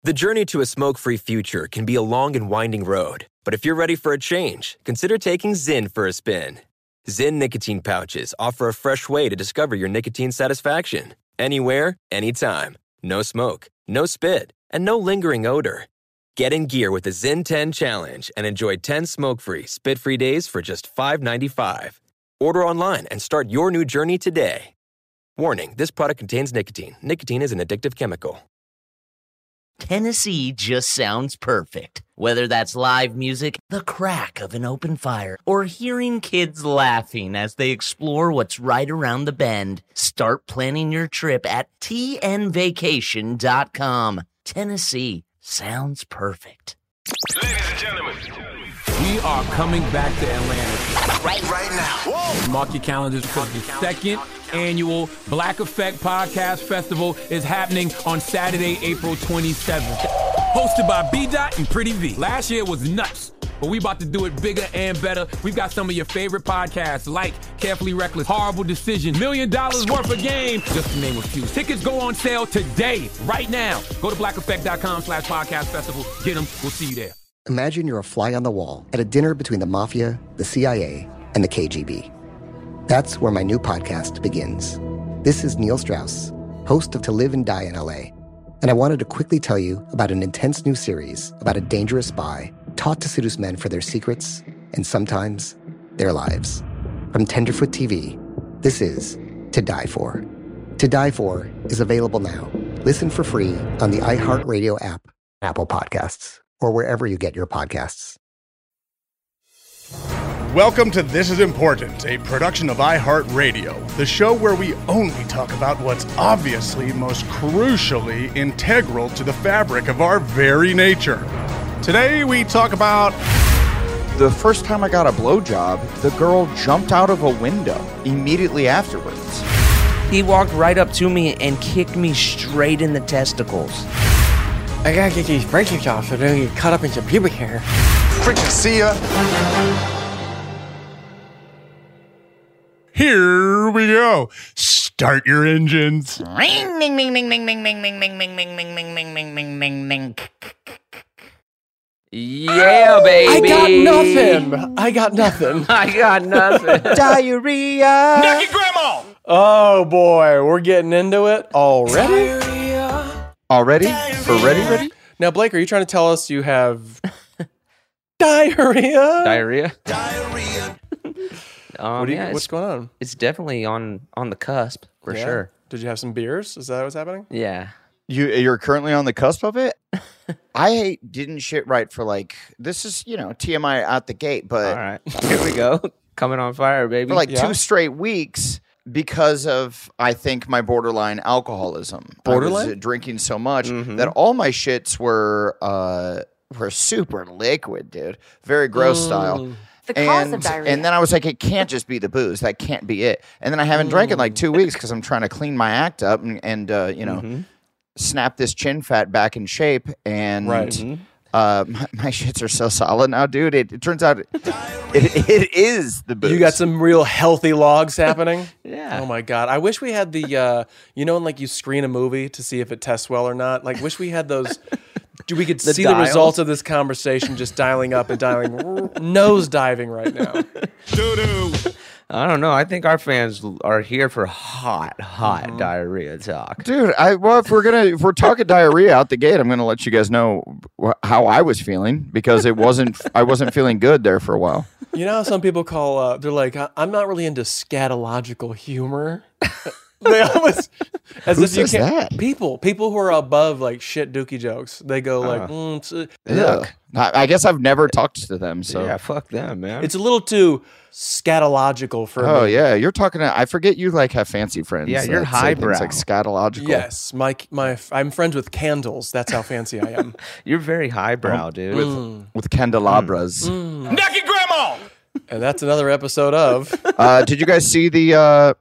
The journey to a smoke-free future can be a long and winding road, but if you're ready for a change, consider taking Zyn for a spin. Zyn nicotine pouches offer a fresh way to discover your nicotine satisfaction. Anywhere, anytime. No smoke, no spit, and no lingering odor. Get in gear with the Zyn 10 Challenge and enjoy 10 smoke-free, spit-free days for just $5.95. Order online and start your new journey today. Warning, this product contains nicotine. Nicotine is an addictive chemical. Tennessee just sounds perfect. Whether that's live music, the crack of an open fire, or hearing kids laughing as they explore what's right around the bend, start planning your trip at tnvacation.com. Tennessee sounds perfect. Ladies and gentlemen, we are coming back to Atlanta right now. Whoa. Mark your calendars because the second annual Black Effect Podcast Festival is happening on Saturday, April 27th. Hosted by B-Dot and Pretty V. Last year was nuts, but we about to do it bigger and better. We've got some of your favorite podcasts like Carefully Reckless, Horrible Decision, $1 Million Worth of Game, just to name a few. Tickets go on sale today, right now. Go to blackeffect.com/podcast festival. Get them. We'll see you there. Imagine you're a fly on the wall at a dinner between the mafia, the CIA, and the KGB. That's where my new podcast begins. This is Neil Strauss, host of To Live and Die in LA, and I wanted to quickly tell you about an intense new series about a dangerous spy taught to seduce men for their secrets and sometimes their lives. From Tenderfoot TV, this is To Die For. To Die For is available now. Listen for free on the iHeartRadio app, Apple Podcasts, or wherever you get your podcasts. Welcome to This Is Important, a production of iHeartRadio, the show where we only talk about what's obviously most crucially integral to the fabric of our very nature. Today we talk about... The first time I got a blowjob, the girl jumped out of a window immediately afterwards. He walked right up to me and kicked me straight in the testicles. I gotta get these braces off so they don't get cut up into pubic hair. Freaking see ya. Here we go. Start your engines. Ring, ding, ding, ding, ding, ding, ding, ding, ding, ding, ding, ding, ding, ding, ding, ding, ding, ding. Yeah, baby. I got nothing. Diarrhea. Nucky Grandma! Oh boy, we're getting into it already? Already? For ready? Now, Blake, are you trying to tell us you have diarrhea? Diarrhea? What's going on? It's definitely on the cusp, for sure. Did you have some beers? Is that what's happening? Yeah. You're currently on the cusp of it? I didn't shit right for this is, TMI out the gate, but... All right. Here we go. Coming on fire, baby. For 2 straight weeks because of, I think, my borderline alcoholism. Borderline? I was drinking so much that all my shits were super liquid, dude. Very gross style. The cause of diarrhea. And then I was like, it can't just be the booze. That can't be it. And then I haven't drank in 2 weeks because I'm trying to clean my act up and snap this chin fat back in shape. And my shits are so solid now, dude. It turns out it is the booze. You got some real healthy logs happening? Yeah. Oh my God. I wish we had the, when you screen a movie to see if it tests well or not. Wish we had those... We could see the results of this conversation just dialing up and nose diving right now. Doo-doo. I don't know. I think our fans are here for hot diarrhea talk. Dude, if we're talking diarrhea out the gate, I'm gonna let you guys know how I was feeling because I wasn't feeling good there for a while. You know how some people call they're like, I'm not really into scatological humor. They almost as Who if you says can't. that? People who are above shit dookie jokes. They go Ugh. I guess I've never talked to them. So yeah, fuck them, man. It's a little too scatological for me. Oh yeah, you're talking. I forget you have fancy friends. Yeah, you're that say highbrow. things like scatological. Yes, I'm friends with candles. That's how fancy I am. You're very highbrow, dude. With candelabras. Nucky Grandma! And that's another episode of. Did you guys see the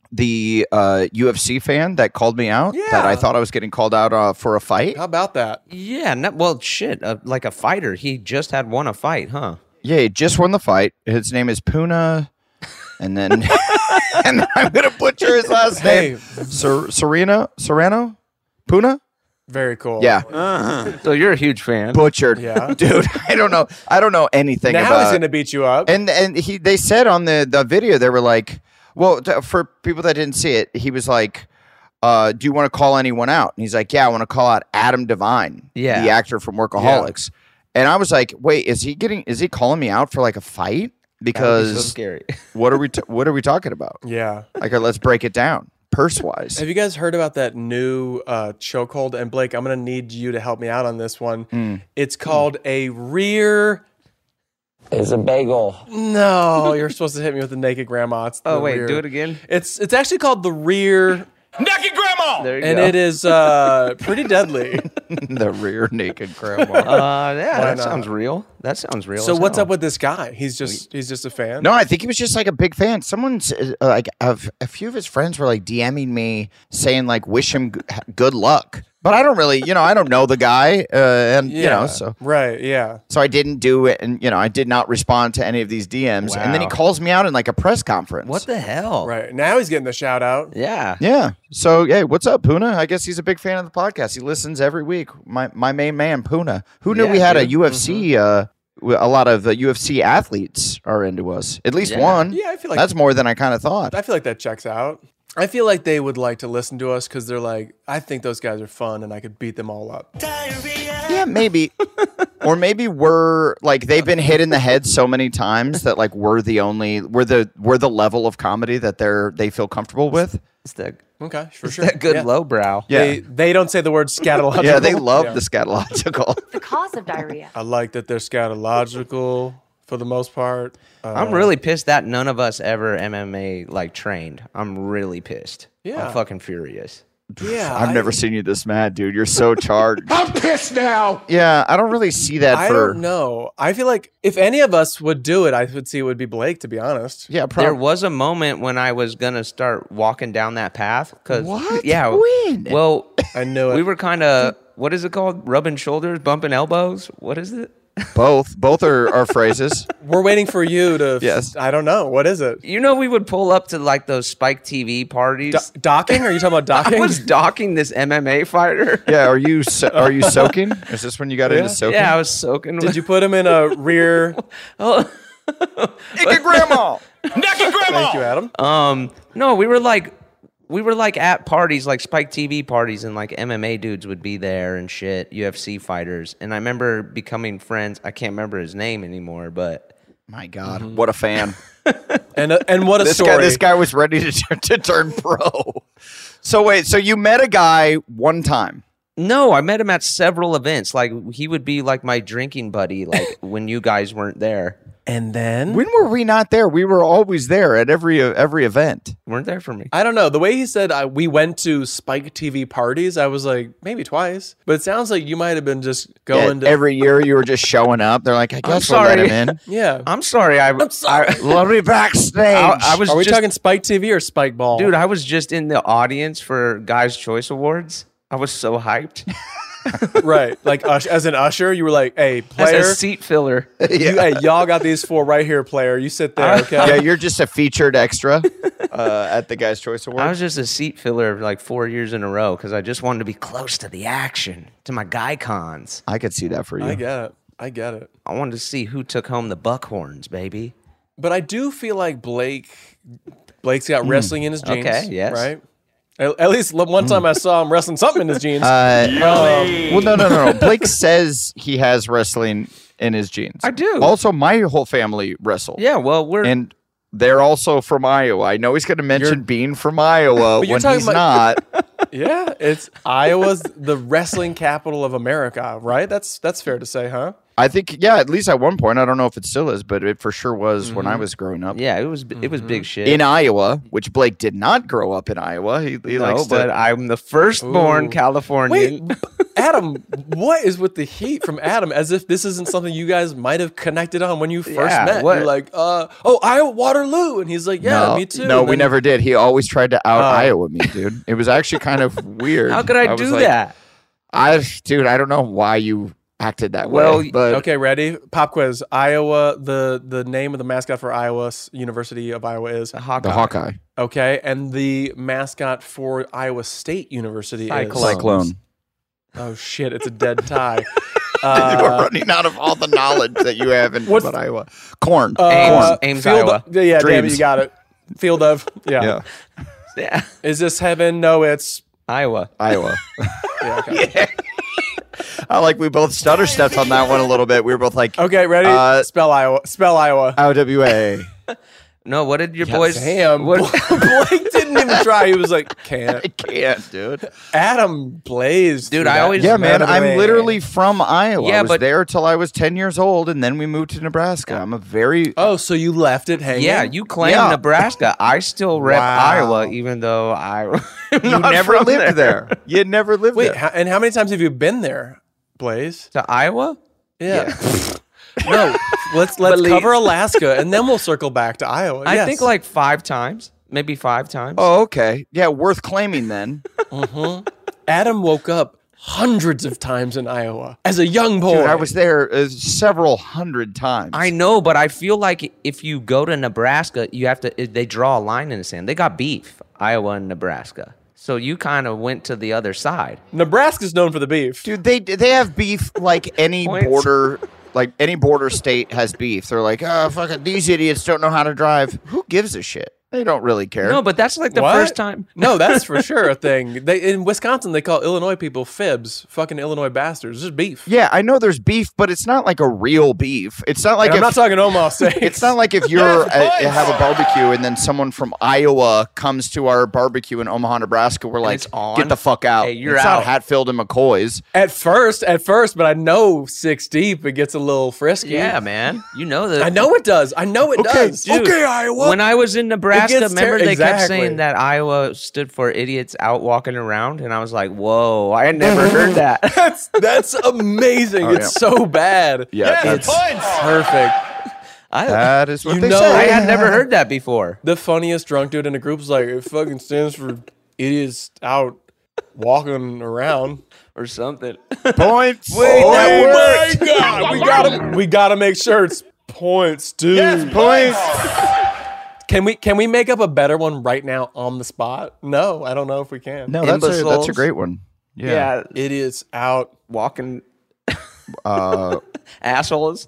UFC fan that called me out? Yeah. That I thought I was getting called out for a fight? How about that? Yeah, like a fighter. He just had won a fight, huh? Yeah, he just won the fight. His name is Puna, and then and I'm gonna butcher his last name. Serrano? Puna? Very cool. Yeah. So you're a huge fan. Butchered. Yeah. Dude, I don't know anything Now about he's gonna beat you up. And they said on the video, they were like, well, for people that didn't see it, he was like, do you want to call anyone out? And he's like, yeah, I want to call out Adam Devine, the actor from Workaholics. Yeah. And I was like, wait, is he calling me out for like a fight? Because that would be so scary. what are we talking about? Yeah. Like, let's break it down purse-wise. Have you guys heard about that new chokehold? And Blake, I'm going to need you to help me out on this one. It's called a rear... It's a bagel. No, you're supposed to hit me with the naked grandma. It's the rear. Do it again. It's actually called the rear... Naked grandma! There you and go. It is pretty deadly. The rear naked grandma. That sounds real. That sounds real. So what's up with this guy? He's just a fan? No, I think he was just like a big fan. Someone's like a few of his friends were like DMing me saying like wish him good luck. But I don't really, I don't know the guy, so right, yeah. So I didn't do it, and I did not respond to any of these DMs. Wow. And then he calls me out in like a press conference. What the hell? Right now he's getting the shout out. Yeah. Yeah. So hey, what's up, Puna? I guess he's a big fan of the podcast. He listens every week. My main man, Puna. Who knew we had a UFC? A lot of the UFC athletes are into us. At least one. Yeah, I feel like that's more than I kind of thought. I feel like that checks out. I feel like they would like to listen to us because they're like, I think those guys are fun and I could beat them all up. Yeah, maybe. Or maybe we're like they've been hit in the head so many times that like we're the level of comedy that they feel comfortable with. It's that okay, for sure. That good lowbrow. Yeah. They don't say the word scatological. Yeah, they love the scatological. The cause of diarrhea. I like that they're scatological for the most part. I'm really pissed that none of us ever MMA like trained. I'm really pissed. Yeah. I'm fucking furious. Yeah, I've never seen you this mad, dude. You're so charged. I'm pissed now. Yeah, I don't really see that. I don't know. I feel like if any of us would do it, I would see it would be Blake, to be honest. Yeah, there was a moment when I was gonna start walking down that path. What? Yeah. When? Well, I knew it. We were kind of, what is it called? Rubbing shoulders, bumping elbows. What is it? Both are phrases. We're waiting for you to. Yes. I don't know. What is it? We would pull up to like those Spike TV parties. Docking? Are you talking about docking? I was docking this MMA fighter. Yeah. Are you soaking? Is this when you got into soaking? Yeah, I was soaking. Did you put him in a rear? Naked grandma. Naked grandma! Thank you, Adam. No, we were like at parties, like Spike TV parties, and like MMA dudes would be there and shit, UFC fighters. And I remember becoming friends. I can't remember his name anymore, but my God, what a fan! and what a story. This guy was ready to turn pro. So wait, so you met a guy one time? No, I met him at several events. Like he would be like my drinking buddy, like when you guys weren't there. And then when were we not there? We were always there at every event. Weren't there for me. I don't know. The way he said we went to Spike TV parties, I was like, maybe twice. But it sounds like you might have been just going to every year. You were just showing up. They're like, I guess we'll let him in. Yeah. I'm sorry. I'm sorry. Let me backstage. Are we talking Spike TV or Spike Ball? Dude, I was just in the audience for Guys' Choice Awards. I was so hyped. Right. Like as an usher, you were like, hey, player. As a seat filler. Hey, y'all got these four right here, player. You sit there, okay? Yeah, you're just a featured extra at the Guys' Choice Awards. I was just a seat filler like 4 years in a row because I just wanted to be close to the action, to my guy cons. I could see that for you. I get it. I wanted to see who took home the Buckhorns, baby. But I do feel like Blake's got wrestling in his jeans. Okay, yes. Right? At least one time I saw him wrestling something in his jeans. Well, no. Blake says he has wrestling in his jeans. I do. Also, my whole family wrestle. Yeah, well, and they're also from Iowa. I know he's going to mention being from Iowa when he's not. Yeah, it's Iowa's the wrestling capital of America, right? That's fair to say, huh? I think, yeah, at least at one point. I don't know if it still is, but it for sure was when I was growing up. Yeah, it was big shit. In Iowa, which Blake did not grow up in Iowa. He likes but I'm the firstborn Californian. Wait, Adam, what is with the heat from Adam? As if this isn't something you guys might have connected on when you first met. What? You're like, Iowa, Waterloo. And he's like, yeah, me too. No, we never did. He always tried to out Iowa me, dude. It was actually kind of weird. How could I do that? I don't know why you acted that way. But okay, ready? Pop quiz. Iowa, the name of the mascot for Iowa University of Iowa is the Hawkeye. Okay, and the mascot for Iowa State University is Cyclone. Oh shit! It's a dead tie. You are running out of all the knowledge that you have in what Iowa. Corn. Ames, Iowa. Yeah, Dreams. damn it, you got it. Field of. Yeah. Is this heaven? No, it's Iowa. Yeah, okay. yeah. I like we both stutter stepped on that one a little bit. We were both like, Okay, ready? Spell Iowa. Spell Iowa. IOWA. No, what did your boys? Damn. What, Blake didn't even try. He was like, can't. I can't, dude. Adam blazed. Dude, through I that. always- Yeah, man. Right I'm away. literally from Iowa. Yeah, I was but- there till I was 10 years old, and then we moved to Nebraska. I'm a very Oh, so you left it hanging? yeah, you claim Yeah. Nebraska. I still rep Wow. Iowa, even though I you never lived there. You never lived Wait, there. and how many times have you been there, Blaze? To Iowa? Yeah. No, let's Believe. cover Alaska, and then we'll circle back to Iowa. I Yes. think like 5 times. Maybe 5 times. Oh, okay. Yeah, worth claiming then. Adam woke up hundreds of times in Iowa as a young boy. Dude, I was there several hundred times. I know, but I feel like if you go to Nebraska, you have to. They draw a line in the sand. They got beef, Iowa and Nebraska. So you kind of went to the other side. Nebraska's known for the beef. Dude, they have beef like any Points. border. Like any border state has beef. They're like, oh, fuck it, these idiots don't know how to drive. Who gives a shit? They don't really care. No, but that's like the What? first time. No, that's for sure a thing. In Wisconsin, they call Illinois people fibs. Fucking Illinois bastards. It's just beef. Yeah, I know there's beef, but it's not like a real beef. It's not like And I'm if, not talking Omaha Steaks. it's not like if you're have a barbecue and then someone from Iowa comes to our barbecue in Omaha, Nebraska. We're like, it's on. get the fuck out. Hey, you're it's out. not Hatfield and McCoy's. At first, but I know 6 deep, it gets a little frisky. Yeah, man. You know that. I know it does. I know it does. Dude, Iowa. When I was in Nebraska, gets remember they kept exactly. saying that Iowa stood for idiots out walking around, and I was like, "Whoa, I had never heard that." That's amazing. It's so bad. Yeah, it's that's- perfect. That is what You they know- say. I had never heard that before. The funniest drunk dude in the group is like, it fucking stands for idiots out walking around. Or something. Points. Wait, that my God, we gotta make sure it's points, dude. Yes, points. Can we make up a better one right now on the spot? No, I don't know if we can. No, that's a Imbeciles. great one. Yeah. Idiots out. Walking Uh, assholes.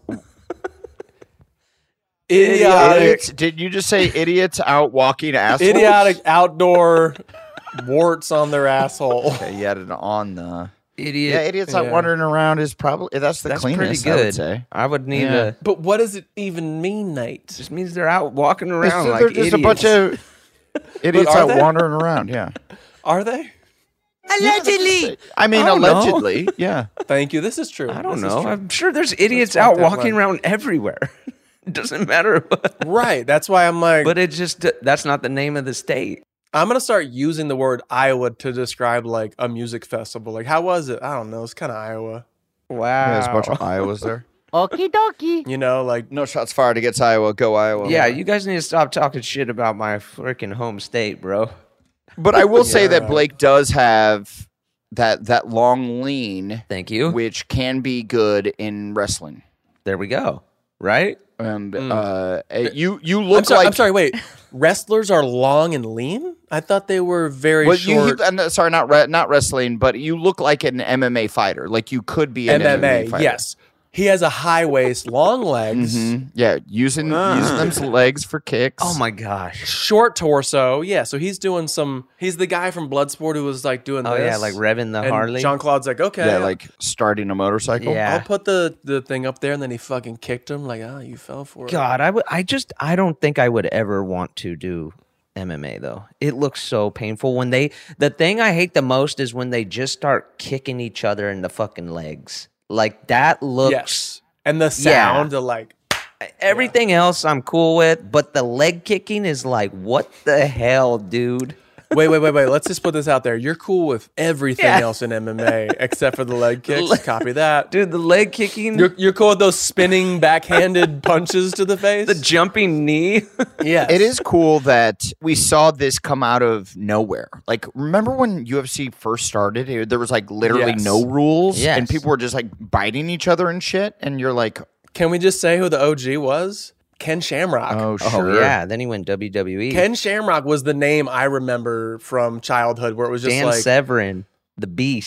Idiotic. idiots. Did you just say idiots out walking assholes? Idiotic outdoor warts on their asshole. Okay, you had it on the. Idiot. Yeah, idiots out Yeah. wandering around is probably that's the That's cleanest. pretty I would good. say. I would need Yeah. to. But what does it even mean, Nate? Just means they're out walking around They're like just idiots. a bunch of idiots are out they? wandering around. Yeah. Are they? Allegedly. I mean, I don't know. allegedly. Yeah. Thank you. This is true. I don't This is know. true. I'm sure there's idiots walk out that walking line. around everywhere. It doesn't matter what. Right. That's why I'm like, But it just that's not the name of the state. I'm going to start using the word Iowa to describe like a music festival. Like, how was it? I don't know. It's kind of Iowa. Wow. Yeah, there's a bunch of Iowas there. You know, like, No shots fired against Iowa. Go Iowa. Yeah, you guys need to stop talking shit about my freaking home state, bro. But I will say that Blake does have that long lean, Thank you. which can be good in wrestling. There we go. Right? And you look I'm like sorry, wait. Wrestlers are long and lean? I thought they were very well, short. sorry, not wrestling, but you look like an MMA fighter. Like you could be an MMA fighter. yes. He has a high waist, long legs, Yeah, using them legs for kicks. Oh my gosh. short torso. Yeah, so he's doing he's the guy from Bloodsport who was like doing Oh this. yeah, like revving the and Harley. Jean-Claude's like, okay. Yeah, like starting a motorcycle. Yeah. I'll put the thing up there, and then he fucking kicked him. Like, you fell for it. God, I don't think I would ever want to do MMA though. It looks so painful when the thing I hate the most is when they just start kicking each other in the fucking legs. Like that looks Yes. And the sound of like, everything else I'm cool with, but the leg kicking is like, what the hell, dude? wait. Let's just put this out there. You're cool with everything Yeah. else in MMA except for the leg kicks. Copy that. Dude, the leg kicking, You're cool with those spinning backhanded punches to the face? the jumping knee. Yes. It is cool that we saw this come out of nowhere. Like, remember when UFC first started? There was like literally Yes. no rules, Yes. and people were just like biting each other and shit. And you're like, Can we just say who the OG was? Ken Shamrock. oh Oh sure, yeah, then he went WWE. Ken Shamrock was the name I remember from childhood where it was just Dan like, Severin, the Beast.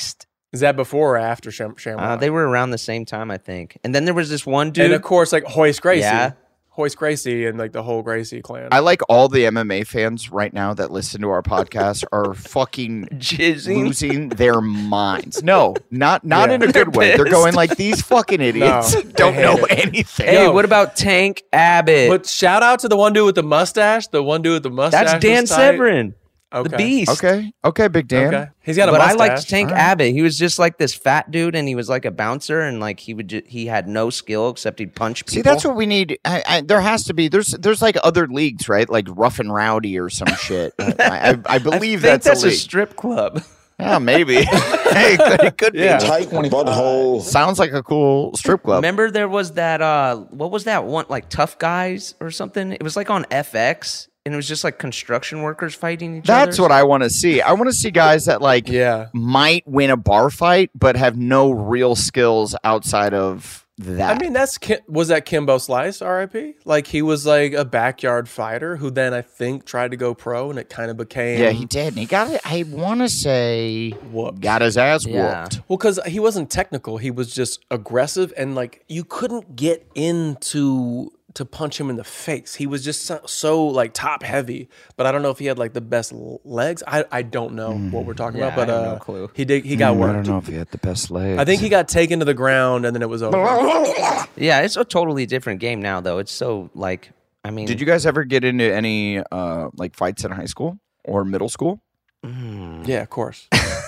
Is that before or after Shamrock? They were around the same time, I think. And then there was this one dude. And of course, like Hoist Gracie. Yeah. Hoist Gracie and like the whole Gracie clan. I like all the MMA fans right now that listen to our podcast are fucking losing their minds. No, not in a good way. They're going like, these fucking idiots don't know anything. Hey, what about Tank Abbott? But shout out to the one dude with the mustache. The one dude with the mustache. That's Dan Severin. Okay. The Beast. Okay, Big Dan. Okay. He's got a but mustache. I liked Tank Abbott. He was just like this fat dude, and he was like a bouncer, and like he had no skill except he'd punch people. See, that's what we need. There has to be. There's like other leagues, right? Like Rough and Rowdy or some shit. I believe I think that's a a strip club. Yeah, maybe. It could be. Tight butthole. Sounds like a cool strip club. Remember there was that, what was that one, like Tough Guys or something? It was like on FX, and it was just like construction workers fighting each other. That's what I want to see. I want to see guys that like might win a bar fight, but have no real skills outside of that. I mean, was that Kimbo Slice, R.I.P.? Like, he was like a backyard fighter who then I think tried to go pro, and it kind of became. Yeah, he did. And he got it. I want to say got his ass whooped. Well, because he wasn't technical. He was just aggressive, and like you couldn't get into to punch him in the face. He was just so like top heavy, but I don't know if he had like the best legs. I don't know what we're talking about, but I have no clue. He got worked. I don't know if he had the best legs. I think he got taken to the ground and then it was over. Yeah, it's a totally different game now, though. It's so like, I mean, did you guys ever get into any like fights in high school or middle school? Yeah, of course.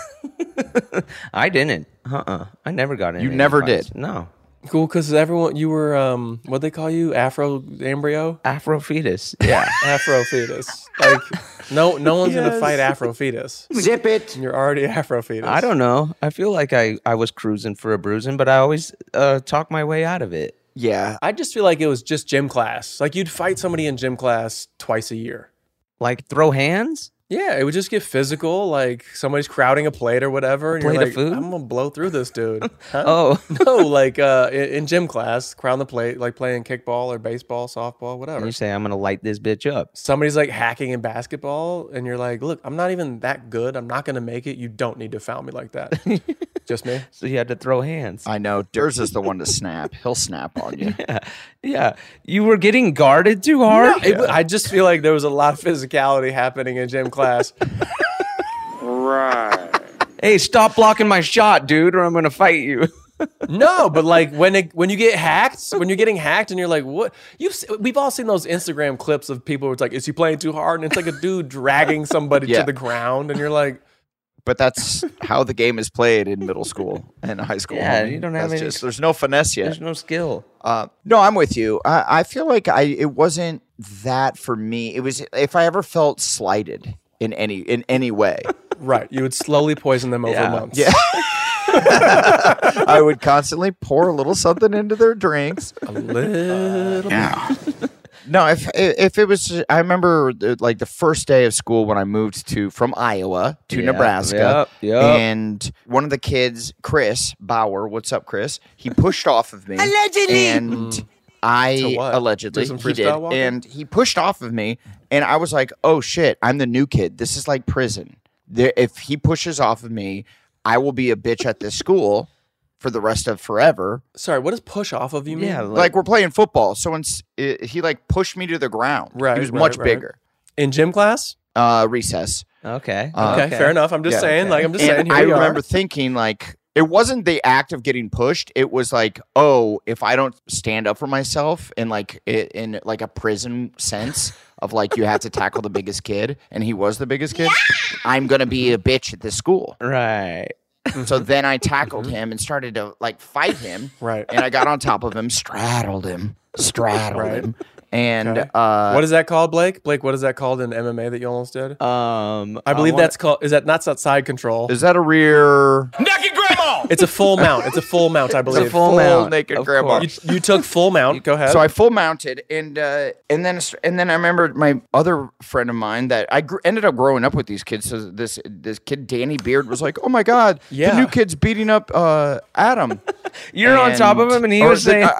I didn't. I never got into. You never fights. did? No. Cool, because everyone, you were, what'd they call you? Afro embryo? Afro fetus. Yeah. Afro fetus. Like, no one's going to fight Afro fetus. Zip it. You're already Afro fetus. I don't know. I feel like I was cruising for a bruising, but I always talk my way out of it. Yeah. I just feel like it was just gym class. Like, you'd fight somebody in gym class twice a year. Like, throw hands? Yeah, it would just get physical, like somebody's crowding a plate or whatever, and Plate you're of like, food? I'm gonna blow through this dude. Huh? Oh. No, like in gym class, crowding the plate, like playing kickball or baseball, softball, whatever. And you say, I'm going to light this bitch up. Somebody's like hacking in basketball, and you're like, look, I'm not even that good. I'm not gonna make it. You don't need to foul me like that. Just me. So you had to throw hands. I know. Durs is the one to snap. He'll snap on you. Yeah. You were getting guarded too hard? No, I just feel like there was a lot of physicality happening in gym class. Right. Hey, stop blocking my shot, dude, or I'm going to fight you. No, but like when you get hacked, when you're getting hacked and you're like, what? We've all seen those Instagram clips of people where it's like, is he playing too hard? And it's like a dude dragging somebody to the ground, and you're like, but that's how the game is played in middle school and high school. Yeah, homie. you don't have any. There's no finesse yet. There's no skill. No, I'm with you. I feel like it wasn't that for me. It was if I ever felt slighted in any way. Right, you would slowly poison them over months. Yeah. I would constantly pour a little something into their drinks. A little. Yeah. No, if it was, I remember like the first day of school when I moved from Iowa to Nebraska, and one of the kids, Chris Bauer, what's up, Chris? He pushed off of me, allegedly, and allegedly he did, and he pushed off of me, and I was like, oh shit, I'm the new kid. This is like prison. If he pushes off of me, I will be a bitch at this school for the rest of forever. Sorry, what does push off of you mean? Yeah, like we're playing football. So he like pushed me to the ground. Right, he was much bigger. In gym class? Recess. Okay. Okay, fair enough. I'm just saying. okay. Like I'm just saying. Here I we remember are. thinking like it wasn't the act of getting pushed. It was like, oh, if I don't stand up for myself in like a prison sense of like you have to tackle the biggest kid, and he was the biggest kid, I'm gonna be a bitch at this school. Right. So then I tackled him and started to like fight him. Right. And I got on top of him, straddled him. And what is that called, Blake? Blake, what is that called in MMA that you almost did? I believe that's called. Is that not side control? Is that a rear Naked grandma! It's a full mount. It's a full mount, I believe. It's a full mount. naked Of grandma? course. You took full mount. Go ahead. So I full mounted, and then I remember my other friend of mine that I ended up growing up with these kids. So this kid Danny Beard was like, "Oh my god, the new kid's beating up Adam." You're on top of him, and he was saying,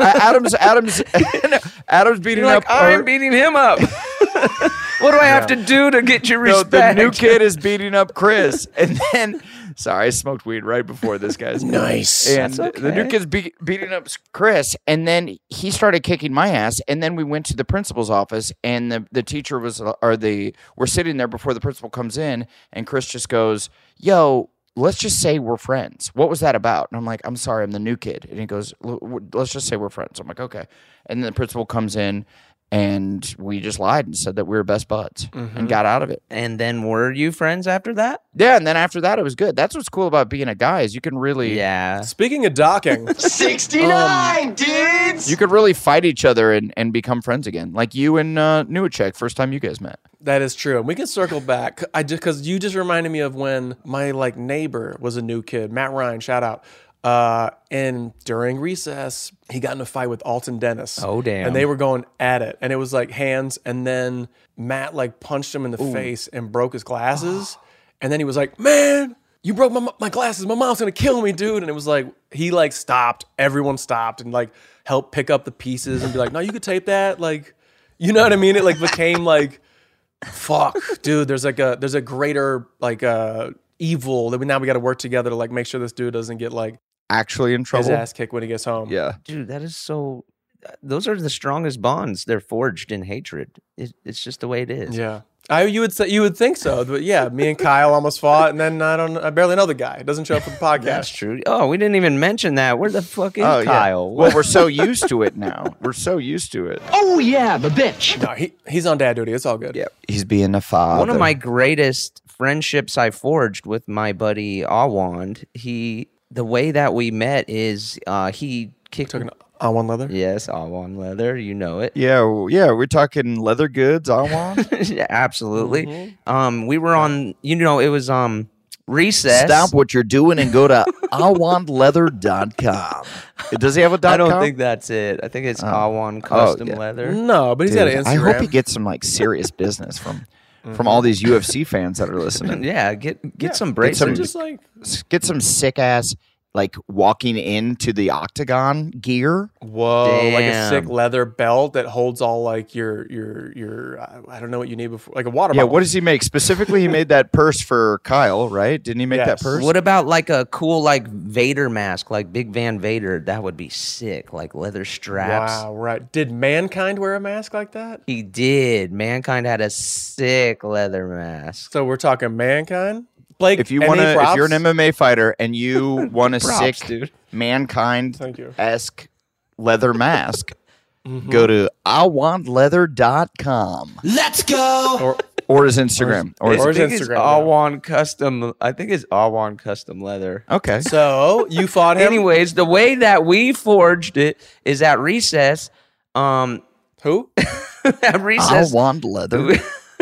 Adam's beating You're up. like, I'm beating him up. What do I have to do to get your respect? The new kid is beating up Chris, and then Sorry, I smoked weed right before this guy's Nice. And That's okay. the new kid's beating up Chris, and then he started kicking my ass. And then we went to the principal's office, and the teacher we're sitting there before the principal comes in, and Chris just goes, "Yo, let's just say we're friends. What was that about?" And I'm like, "I'm sorry, I'm the new kid." And he goes, "Let's just say we're friends." I'm like, "Okay." And then the principal comes in, and we just lied and said that we were best buds and got out of it. And then were you friends after that? Yeah, and then after that, it was good. That's what's cool about being a guy is you can really Speaking of docking, 69 dudes. you could really fight each other and become friends again. Like you and Newacek, first time you guys met. that is true. And we can circle back. Because you just reminded me of when my neighbor was a new kid, Matt Ryan. Shout out. And during recess, he got in a fight with Alton Dennis. Oh, damn. And they were going at it. And it was like hands. And then Matt punched him in the face and broke his glasses. And then he was like, "Man, you broke my glasses. My mom's going to kill me, dude." And it was like, he stopped. Everyone stopped and helped pick up the pieces and be like, "No, you could tape that." You know what I mean? It became fuck, dude, there's a greater evil that we got to work together to make sure this dude doesn't get Actually in trouble. his ass kicked when he gets home. Yeah. Dude, that is so. Those are the strongest bonds. They're forged in hatred. It's just the way it is. Yeah. You would think so, but yeah, me and Kyle almost fought, and then I barely know the guy. It doesn't show up for the podcast. That's true. Oh, we didn't even mention that. Where the fuck is Oh, Kyle? yeah. Well, we're so used to it now. We're so used to it. Oh yeah, the bitch. No, he's on dad duty. It's all good. Yeah. He's being a father. One of my greatest friendships I forged with my buddy Awand. The way that we met is he kicked. Talking on one leather. Yes, Awand Leather. You know it. Yeah, we're talking leather goods, I want. Yeah, absolutely. We were on. It was recess. Stop what you're doing and go to awandleather.com. Does he have a .com? I don't think that's it. I think it's Awand Custom Leather. No, but he's got an Instagram. I hope he gets some serious business from all these UFC fans that are listening. Yeah, get some bracelets. Get some sick ass walking into the octagon gear. Whoa, Damn. like a sick leather belt that holds all your I don't know what you need before, like a water Yeah, bottle. what does he make? Specifically, he made that purse for Kyle, right? Didn't he make that purse? What about a cool Vader mask, like Big Van Vader? That would be sick, like leather straps. Wow, right. Did Mankind wear a mask like that? He did. Mankind had a sick leather mask. So we're talking Mankind? Blake, if you're an MMA fighter and you want a sick Mankind-esque leather mask, go to awantleather.com. Let's go. Or his Instagram. Or his Instagram. Awand Custom. I think it's Awand Custom Leather. Okay. So you fought him. Anyways, the way that we forged it is at recess. Who? At recess. Awand Leather.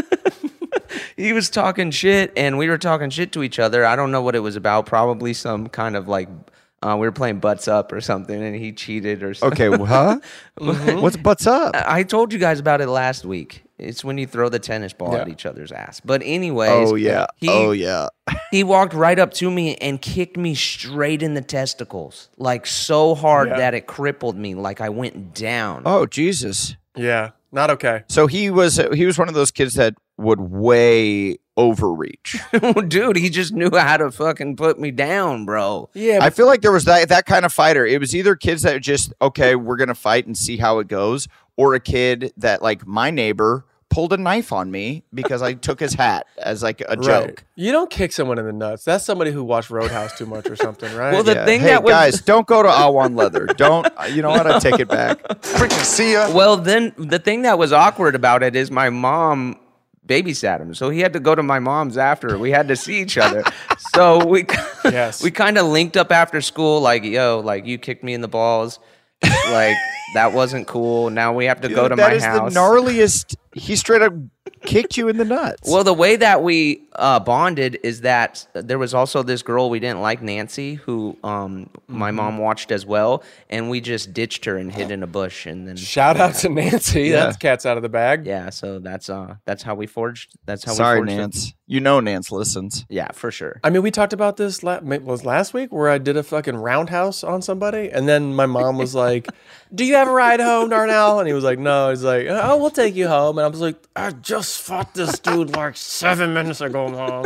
He was talking shit, and we were talking shit to each other. I don't know what it was about. Probably some kind of we were playing butts up or something, and he cheated or something. Okay, huh? What's butts up? I told you guys about it last week. It's when you throw the tennis ball at each other's ass. But anyways. Oh, yeah. He walked right up to me and kicked me straight in the testicles. So hard that it crippled me. I went down. Oh, Jesus. Yeah, not okay. So he was one of those kids that would way overreach. Dude, he just knew how to fucking put me down, bro. Yeah, I feel like there was that kind of fighter. It was either kids that just, okay, we're going to fight and see how it goes, or a kid that, my neighbor pulled a knife on me because I took his hat as a joke. You don't kick someone in the nuts. That's somebody who watched Roadhouse too much or something, right? Well, the thing hey, that was... guys, don't go to Awand Leather. Don't, you know what? I take it back. Freaking see ya. Well, then the thing that was awkward about it is my mom babysat him, so he had to go to my mom's after. We had to see each other, so we kind of linked up after school. You kicked me in the balls. That wasn't cool. Now we have to go to my house. That is the gnarliest. He straight up kicked you in the nuts. Well, the way that we bonded is that there was also this girl we didn't like, Nancy, who my mom watched as well, and we just ditched her and hid in a bush. And then shout out to Nancy. Yeah. That's cat's out of the bag. Yeah, so that's how we forged. That's how. Sorry, we forged Nance. You know Nance listens. Yeah, for sure. I mean, we talked about this was last week where I did a fucking roundhouse on somebody, and then my mom was like, "Do you have a ride home, Darnell?" And he was like, "No." He's like, "Oh, we'll take you home." And I was like, "I just fought this dude 7 minutes ago, Mom."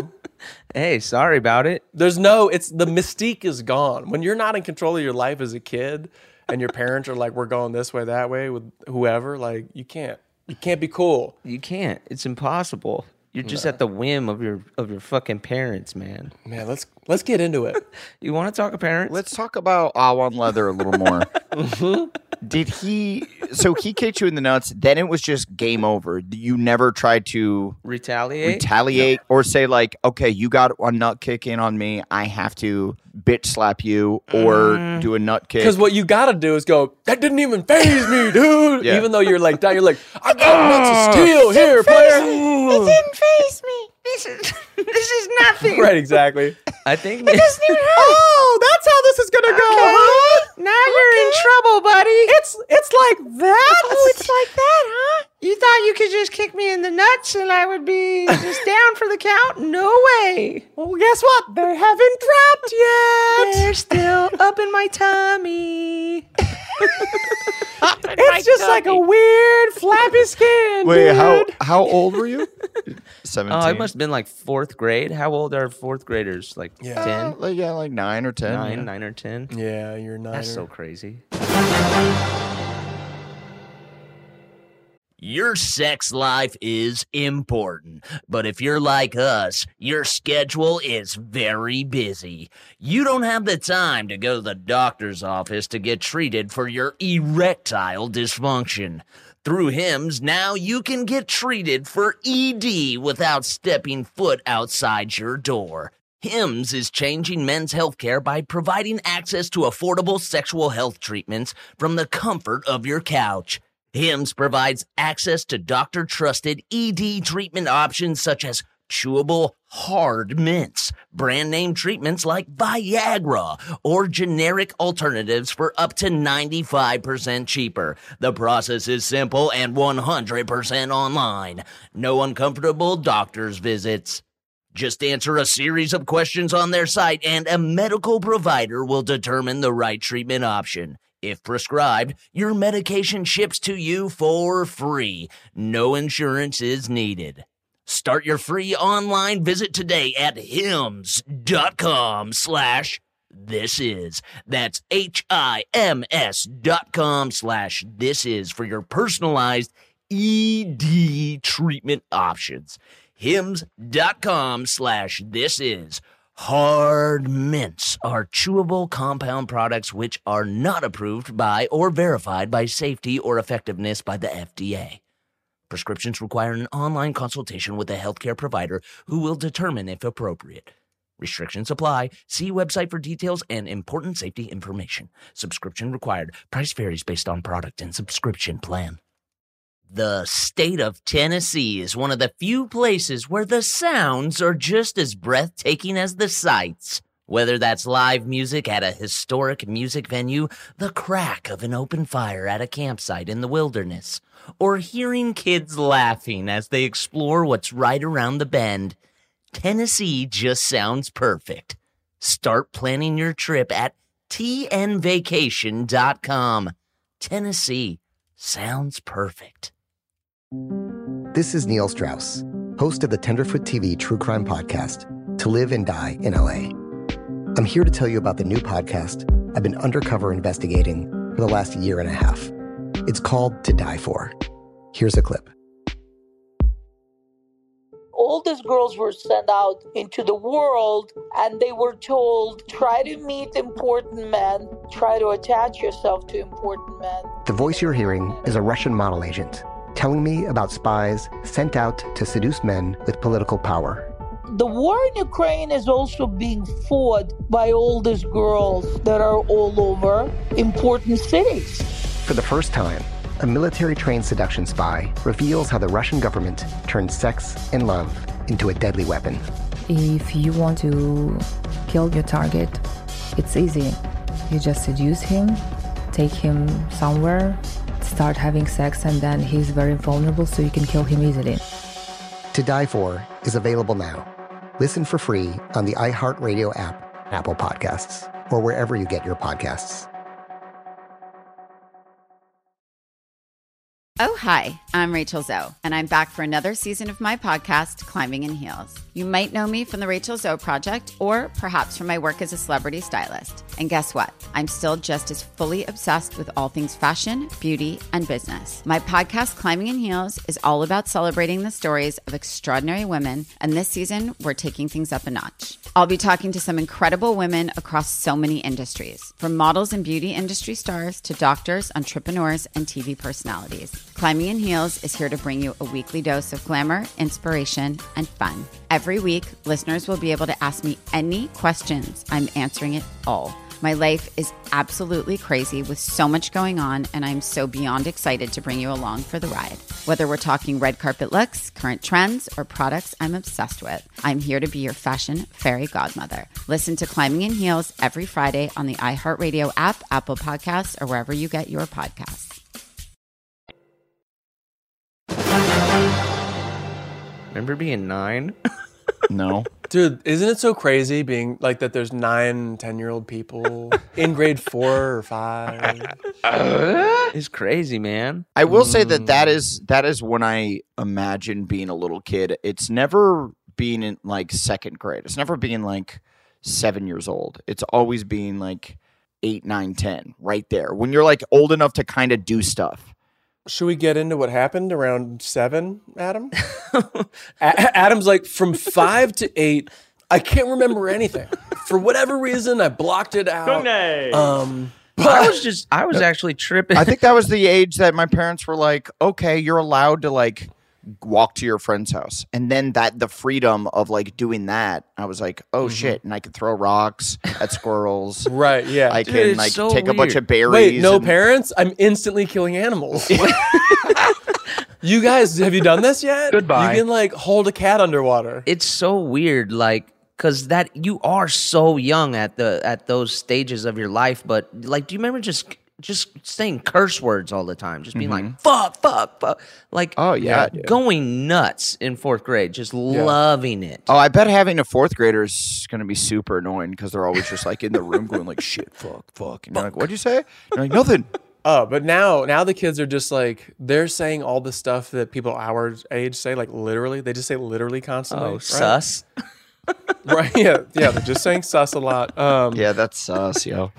Hey, sorry about it. The mystique is gone. When you're not in control of your life as a kid and your parents are like, we're going this way, that way with whoever, like you can't be cool. You can't. It's impossible. You're just at the whim of your fucking parents, man. Man, let's get into it. You want to talk parents? Let's talk about Awan Leather a little more. Did he kicked you in the nuts, then it was just game over. You never tried to retaliate or say like, okay, you got a nut kick in on me, I have to bitch slap you or do a nut kick. Because what you gotta do is go, that didn't even faze me, dude. Yeah. Even though you're like, I got nuts of steel here, player. It didn't faze me. This is nothing. Right, exactly. I think it doesn't even hurt. Oh, that's how this is gonna go. Huh? Now you're in trouble, buddy. It's like that. Oh, it's like that, huh? You thought you could just kick me in the nuts and I would be just down for the count? No way. Well, guess what? They haven't dropped yet. They're still up in my tummy. It's just like a weird flappy skin. Wait, dude. how old were you? 17. Oh, I must have been like 4th grade. How old are 4th graders? Like 10? Like 9 or 10. 9 or 10. Yeah, you're 9. That's so crazy. Your sex life is important, but if you're like us, your schedule is very busy. You don't have the time to go to the doctor's office to get treated for your erectile dysfunction. Through Hims, now you can get treated for ED without stepping foot outside your door. Hims is changing men's healthcare by providing access to affordable sexual health treatments from the comfort of your couch. Hims provides access to doctor-trusted ED treatment options such as chewable hard mints, brand-name treatments like Viagra, or generic alternatives for up to 95% cheaper. The process is simple and 100% online. No uncomfortable doctor's visits. Just answer a series of questions on their site and a medical provider will determine the right treatment option. If prescribed, your medication ships to you for free. No insurance is needed. Start your free online visit today at hims.com/thisis. That's HIMS.com/thisis for your personalized ED treatment options. hims.com/thisis. Hard mints are chewable compound products which are not approved by or verified by safety or effectiveness by the FDA. Prescriptions require an online consultation with a healthcare provider who will determine if appropriate. Restrictions apply. See website for details and important safety information. Subscription required. Price varies based on product and subscription plan. The state of Tennessee is one of the few places where the sounds are just as breathtaking as the sights. Whether that's live music at a historic music venue, the crack of an open fire at a campsite in the wilderness, or hearing kids laughing as they explore what's right around the bend, Tennessee just sounds perfect. Start planning your trip at tnvacation.com. Tennessee sounds perfect. This is Neil Strauss, host of the Tenderfoot TV true crime podcast, To Live and Die in LA. I'm here to tell you about the new podcast I've been undercover investigating for the last year and a half. It's called To Die For. Here's a clip. All these girls were sent out into the world and they were told, try to meet important men, try to attach yourself to important men. The voice you're hearing is a Russian model agent telling me about spies sent out to seduce men with political power. The war in Ukraine is also being fought by all these girls that are all over important cities. For the first time, a military-trained seduction spy reveals how the Russian government turned sex and love into a deadly weapon. If you want to kill your target, it's easy. You just seduce him, take him somewhere, start having sex, and then he's very vulnerable, so you can kill him easily. To Die For is available now. Listen for free on the iHeartRadio app, Apple Podcasts, or wherever you get your podcasts. Oh, hi, I'm Rachel Zoe, and I'm back for another season of my podcast, Climbing in Heels. You might know me from the Rachel Zoe Project, or perhaps from my work as a celebrity stylist. And guess what? I'm still just as fully obsessed with all things fashion, beauty, and business. My podcast, Climbing in Heels, is all about celebrating the stories of extraordinary women, and this season, we're taking things up a notch. I'll be talking to some incredible women across so many industries, from models and beauty industry stars to doctors, entrepreneurs, and TV personalities. Climbing in Heels is here to bring you a weekly dose of glamour, inspiration, and fun. Every week, listeners will be able to ask me any questions. I'm answering it all. My life is absolutely crazy with so much going on, and I'm so beyond excited to bring you along for the ride. Whether we're talking red carpet looks, current trends, or products I'm obsessed with, I'm here to be your fashion fairy godmother. Listen to Climbing in Heels every Friday on the iHeartRadio app, Apple Podcasts, or wherever you get your podcasts. Remember being 9? No. Dude, isn't it so crazy being like that there's 9, 10-year-old people in grade 4 or 5? It's crazy, man. I will say that is when I imagine being a little kid. It's never being in like second grade. It's never being like 7 years old. It's always being like 8, 9, 10, right there. When you're like old enough to kind of do stuff. Should we get into what happened around 7, Adam? Adam's like, from 5 to 8, I can't remember anything. For whatever reason, I blocked it out. I was actually tripping. I think that was the age that my parents were like, okay, you're allowed to like walk to your friend's house. And then the freedom of like doing that, I was like, oh shit. And I could throw rocks at squirrels. Right, yeah. I can like take a bunch of berries. Wait, no parents? I'm instantly killing animals. You guys, have you done this yet? Goodbye. You can like hold a cat underwater. It's so weird, like, because that you are so young at those stages of your life. But like, do you remember just saying curse words all the time, just being like fuck, like, oh yeah, going nuts in 4th grade, just loving it. Oh, I bet having a 4th grader is going to be super annoying because they're always just like in the room going like shit, fuck, and you're like, what'd you say? You're like, nothing. Oh, but now the kids are just like, they're saying all the stuff that people our age say, like literally. They just say literally constantly. Oh, right? sus. Right? Yeah, they're just saying sus a lot. Yeah, that's sus, yo.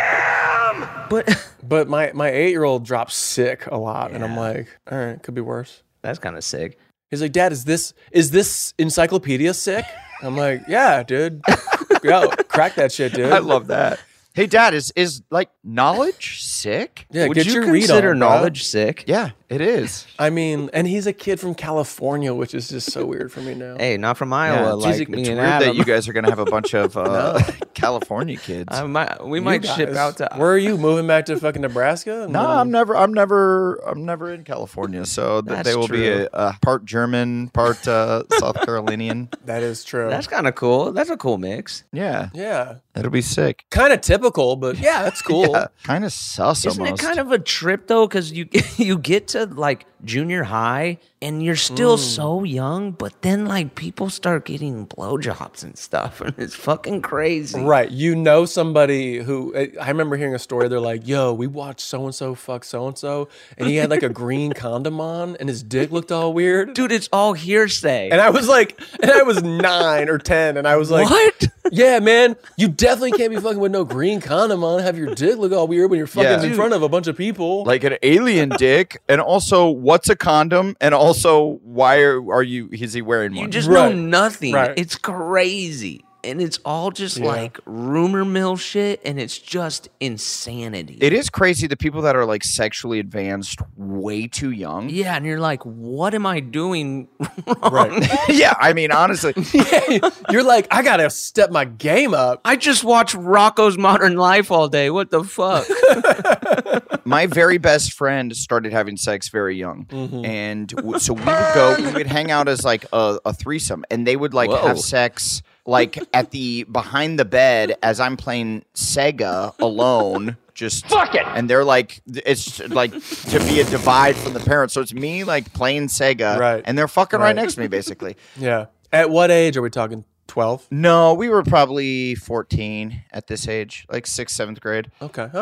But my 8-year-old drops sick a lot, and I'm like, all right, could be worse. That's kind of sick. He's like, Dad, is this encyclopedia sick? I'm like, yeah, dude. Yo, crack that shit, dude. I love that. Hey, Dad, is like knowledge sick? Yeah, Would get you your read consider on, knowledge sick? Yeah, it is. I mean, and he's a kid from California, which is just so weird for me now. Hey, not from Iowa, like me it's and weird Adam. that you guys are gonna have a bunch of California kids. We might ship out to. Where are you moving back to fucking Nebraska? No, I'm never in California. So they will be a part German, part South Carolinian. That is true. That's kind of cool. That's a cool mix. Yeah. That'll be sick. Kind of typical, but yeah, that's cool. Yeah, kind of sus. Isn't almost. it kind of a trip though? Because you get to like junior high and you're still so young, but then like people start getting blowjobs and stuff, and it's fucking crazy. Right. You know somebody who I remember hearing a story. They're like, "Yo, we watched so and so fuck so and so, and he had like a green condom on, and his dick looked all weird." Dude, it's all hearsay. And I was like, 9 or 10, and I was like, what? Yeah, man, you definitely can't be fucking with no green condom on. Have your dick look all weird when you're fucking in front of a bunch of people. Like an alien dick, and also what's a condom, and also why is he wearing one? You just know nothing. Right. It's crazy. And it's all just like rumor mill shit, and it's just insanity. It is crazy the people that are like sexually advanced way too young. Yeah, and you're like, what am I doing wrong? Right. Yeah, I mean, honestly. You're like, I gotta step my game up. I just watch Rocco's Modern Life all day. What the fuck? My very best friend started having sex very young. And so we would hang out as like a threesome, and they would like have sex like at the behind the bed as I'm playing Sega alone. Just fuck it. And they're like, it's like to be a divide from the parents. So it's me like playing Sega, right? And they're fucking right next to me, basically. Yeah. At what age are we talking? 12? No, we were probably 14 at this age, like 6th, 7th grade. Okay, all right.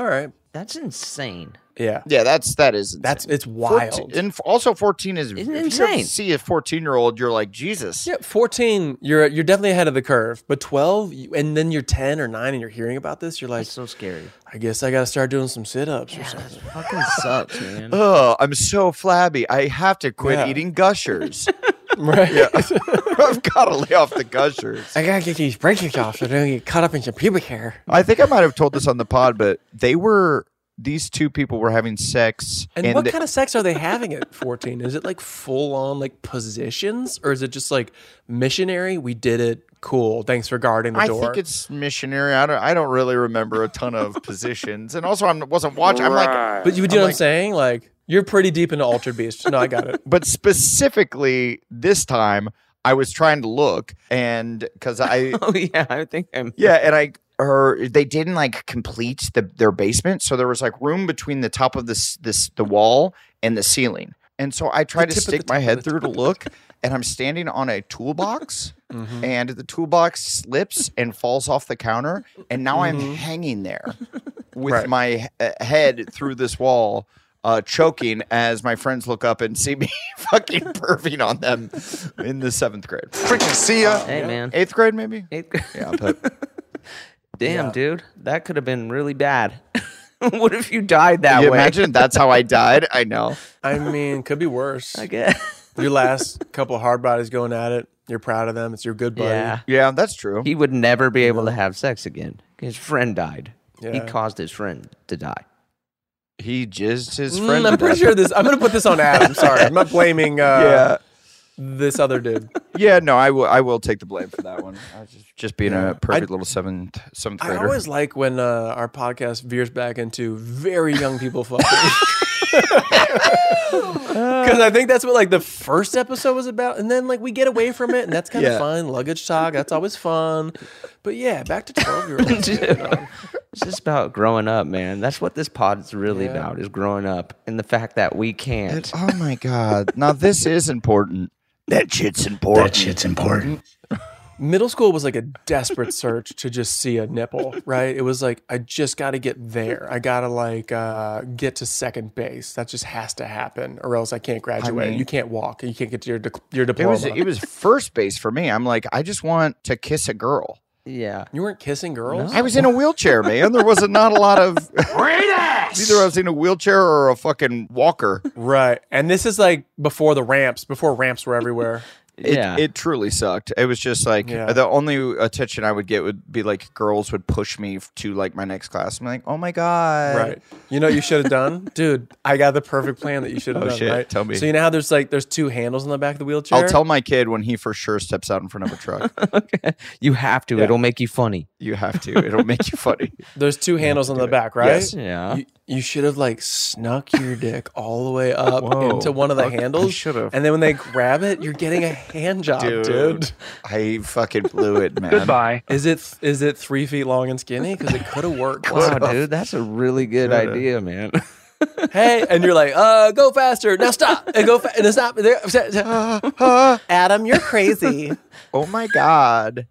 That's insane. Yeah. Yeah, that is insane. It's wild. 14, and also 14 is Isn't if insane. You ever see a 14-year-old, you're like, Jesus. Yeah, 14, you're definitely ahead of the curve. But 12, and then you're 10 or 9 and you're hearing about this, you're like, That's so scary. I guess I got to start doing some sit-ups or something. Fucking sucks, man. Oh, I'm so flabby. I have to quit eating Gushers. Right. Yeah. I've got to lay off the Gushers. I got to get these braces off so they don't get caught up in some pubic hair. I think I might have told this on the pod, but these two people were having sex. And what kind of sex are they having at 14? Is it like full on like positions, or is it just like missionary? We did it. Cool. Thanks for guarding the door. I think it's missionary. I don't really remember a ton of positions, and also I wasn't watching. I'm like, but you know what I'm saying? Like, you're pretty deep into Altered Beast. No, I got it. But specifically this time, I was trying to look, and because I I think I'm and they didn't like complete their basement, so there was like room between the top of the wall and the ceiling, and so I tried to stick my head through to look, and I'm standing on a toolbox, and the toolbox slips and falls off the counter, and now I'm hanging there with my head through this wall. Choking as my friends look up and see me fucking perving on them in the 7th grade. Freaking see ya. Hey, man. 8th grade, maybe? 8th grade. Yeah, but... Damn, dude. That could have been really bad. What if you died that way? Imagine that's how I died. I know. I mean, could be worse. I guess. Your last couple of hard bodies going at it. You're proud of them. It's your good buddy. Yeah, that's true. He would never be able to have sex again. His friend died. Yeah. He caused his friend to die. He jizzed his friend. I'm pretty sure this. I'm going to put this on Adam. Sorry, I'm not blaming this other dude. Yeah, no, I will take the blame for that one. I was just being a perfect little seventh grader. I always like when our podcast veers back into very young people fucking. Because I think that's what like the first episode was about, and then like we get away from it, and that's kind of fun. Luggage talk, that's always fun. But yeah, back to 12-year-olds. It's just about growing up, man. That's what this pod is really about, is growing up, and the fact that we can't. Oh my God! Now this is important. That shit's important. Middle school was like a desperate search to just see a nipple, right? It was like, I just got to get there. I got to like get to second base. That just has to happen, or else I can't graduate. I mean, you can't walk. You can't get to your diploma. It was first base for me. I'm like, I just want to kiss a girl. Yeah. You weren't kissing girls? No. I was in a wheelchair, man. There was not a lot of... Great ass! Either I was in a wheelchair or a fucking walker. Right. And this is like before ramps were everywhere. It truly sucked. It was just like the only attention I would get would be like girls would push me to like my next class. I'm like, oh my God. Right. You know what you should have done? Dude, I got the perfect plan that you should have done, shit. right? Tell me. So you know how there's two handles on the back of the wheelchair? I'll tell my kid when he for sure steps out in front of a truck. Okay. You have to. Yeah. It'll make you funny. You have to. It'll make you funny. There's two handles on the back, right? Yes. Yeah. You should have like snuck your dick all the way up into one of the handles. Should have. And then when they grab it, you're getting a hand job, dude. I fucking blew it, man. Goodbye. Is it 3 feet long and skinny? Because it could have worked. Wow, dude, that's a really good idea, man. Hey, and you're like, go faster. Now stop. And go and stop. There. Adam, you're crazy. Oh my God.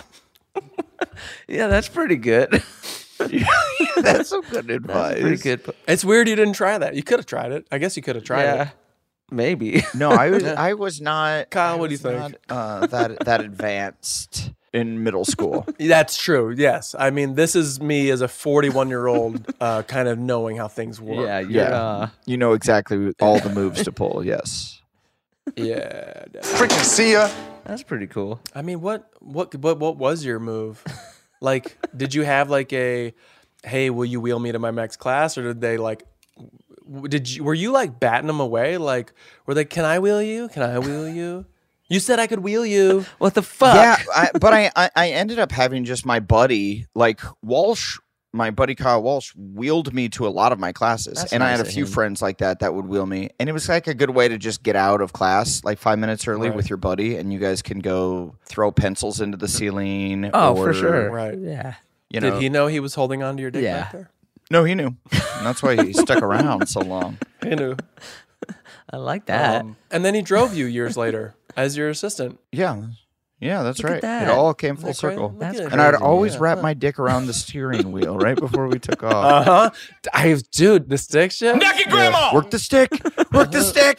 Yeah, that's pretty good. That's some good advice. That's pretty good. It's weird you didn't try that. You could have tried it. I guess you could have tried it. Maybe. No, I was not. Kyle, what do you think? That advanced in middle school. That's true. Yes. I mean, this is me as a 41-year-old kind of knowing how things work. Yeah. You know exactly all the moves to pull. Yes. Yeah. Freaking see ya. That's pretty cool. I mean, what was your move? Like, did you have like a, hey, will you wheel me to my next class? Or did they like, were you like batting them away? Like, were they, can I wheel you? Can I wheel you? You said I could wheel you. What the fuck? Yeah, but I ended up having just my buddy, like Walsh, my buddy Kyle Walsh, wheeled me to a lot of my classes. That's and nice I had a few friends like that would wheel me. And it was like a good way to just get out of class like 5 minutes early with your buddy. And you guys can go throw pencils into the ceiling. Oh, for sure. Right. Yeah. You know, did he know he was holding on to your dick back there? No, he knew. And that's why he stuck around so long. He knew. I like that. And then he drove you years later as your assistant. Yeah. Yeah, that's Look at right. that. It all came full That's right. circle. Look at it. And I'd crazy. always wrap my dick around the steering wheel right before we took off. Dude, the stick shift. Naked grandma. Work the stick. Work the stick.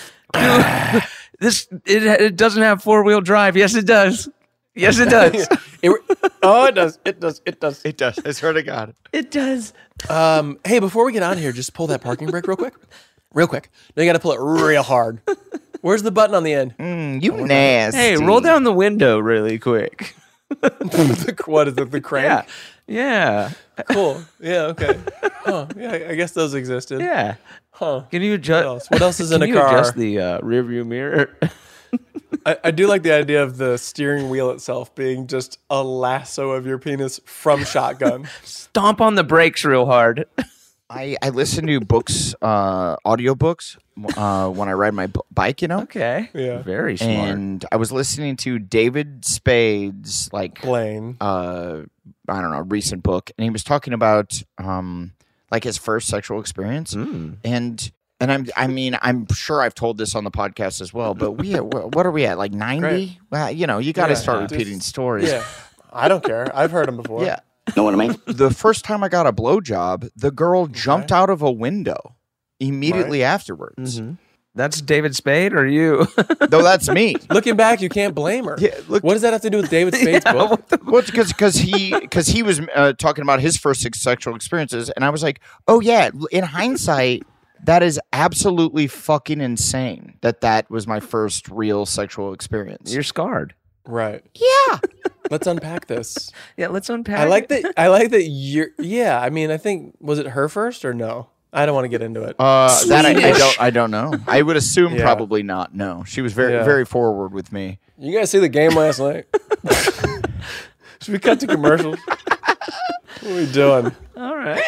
It doesn't have 4-wheel drive. Yes, it does. Yes, it does. It does. It does. It does. It does. I swear to God. It does. Hey, before we get out of here, just pull that parking brake real quick. Real quick. Now you got to pull it real hard. Where's the button on the end? You nasty. Hey, roll down the window really quick. What is it? The crank? Yeah. Cool. Yeah. Okay. Oh, yeah. I guess those existed. Yeah. Huh. Can you adjust? What else is in Can a you car? adjust the rear view mirror? I do like the idea of the steering wheel itself being just a lasso of your penis from shotgun. Stomp on the brakes real hard. I listen to books, audiobooks, when I ride my bike, you know? Okay. Yeah. Very smart. And I was listening to David Spade's, like, Blaine. I don't know, recent book. And he was talking about, like, his first sexual experience. And I'm sure I've told this on the podcast as well, but what are we at, like 90? Well, you know, you got to start repeating stories. Yeah. I don't care. I've heard them before. Yeah. Know what I mean? The first time I got a blowjob, the girl jumped out of a window immediately afterwards. Mm-hmm. That's David Spade or you? No, that's me. Looking back, you can't blame her. Yeah, look, what does that have to do with David Spade's book? Well, because he was talking about his first sexual experiences, and I was like, oh yeah, in hindsight, that is absolutely fucking insane that was my first real sexual experience. You're scarred. Right. Yeah. Let's unpack this. Yeah, let's unpack. I like that you're. Yeah, I mean, I think was it her first or no? I don't want to get into it. That I don't know. I would assume probably not. No, she was very forward with me. You guys see the game last night? Should we cut to commercials? What are we doing? All right.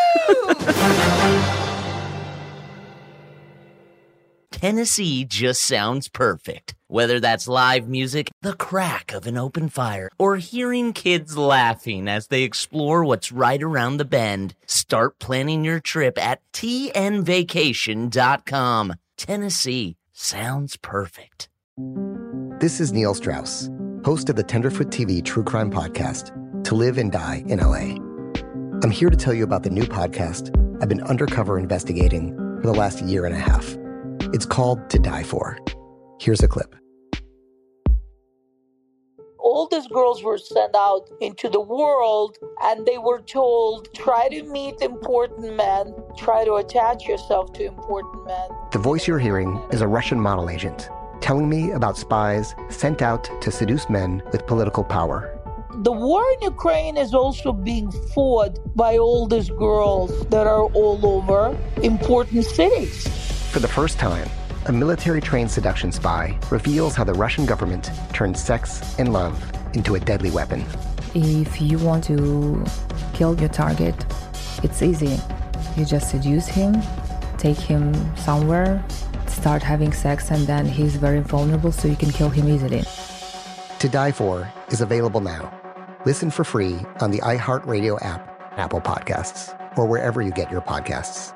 Tennessee just sounds perfect. Whether that's live music, the crack of an open fire, or hearing kids laughing as they explore what's right around the bend, start planning your trip at tnvacation.com. Tennessee sounds perfect. This is Neil Strauss, host of the Tenderfoot TV true crime podcast, To Live and Die in LA. I'm here to tell you about the new podcast I've been undercover investigating for the last year and a half. It's called To Die For. Here's a clip. All these girls were sent out into the world and they were told, try to meet important men, try to attach yourself to important men. The voice you're hearing is a Russian model agent telling me about spies sent out to seduce men with political power. The war in Ukraine is also being fought by all these girls that are all over important cities. For the first time, a military-trained seduction spy reveals how the Russian government turned sex and love into a deadly weapon. If you want to kill your target, it's easy. You just seduce him, take him somewhere, start having sex, and then he's very vulnerable, so you can kill him easily. To Die For is available now. Listen for free on the iHeartRadio app, Apple Podcasts, or wherever you get your podcasts.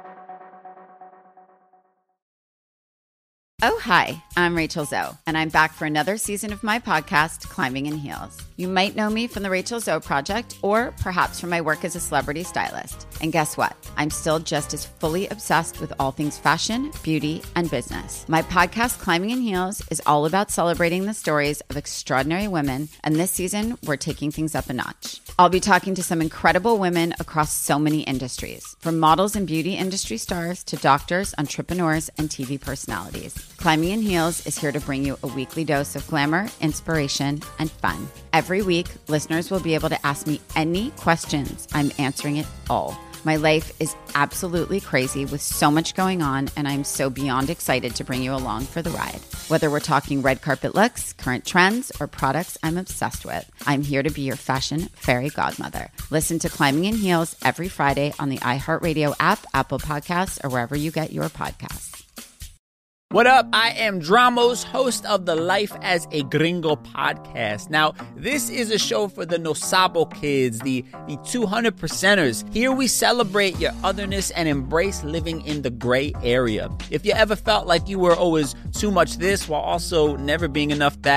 Oh, hi, I'm Rachel Zoe, and I'm back for another season of my podcast, Climbing in Heels. You might know me from the Rachel Zoe Project, or perhaps from my work as a celebrity stylist. And guess what? I'm still just as fully obsessed with all things fashion, beauty, and business. My podcast, Climbing in Heels, is all about celebrating the stories of extraordinary women, and this season, we're taking things up a notch. I'll be talking to some incredible women across so many industries, from models and beauty industry stars to doctors, entrepreneurs, and TV personalities. Climbing in Heels is here to bring you a weekly dose of glamour, inspiration, and fun. Every week, listeners will be able to ask me any questions. I'm answering it all. My life is absolutely crazy with so much going on, and I'm so beyond excited to bring you along for the ride. Whether we're talking red carpet looks, current trends, or products I'm obsessed with, I'm here to be your fashion fairy godmother. Listen to Climbing in Heels every Friday on the iHeartRadio app, Apple Podcasts, or wherever you get your podcasts. What up? I am Dramos, host of the Life as a Gringo podcast. Now, this is a show for the No Sabo kids, the 200%ers. Here we celebrate your otherness and embrace living in the gray area. If you ever felt like you were always too much this while also never being enough that,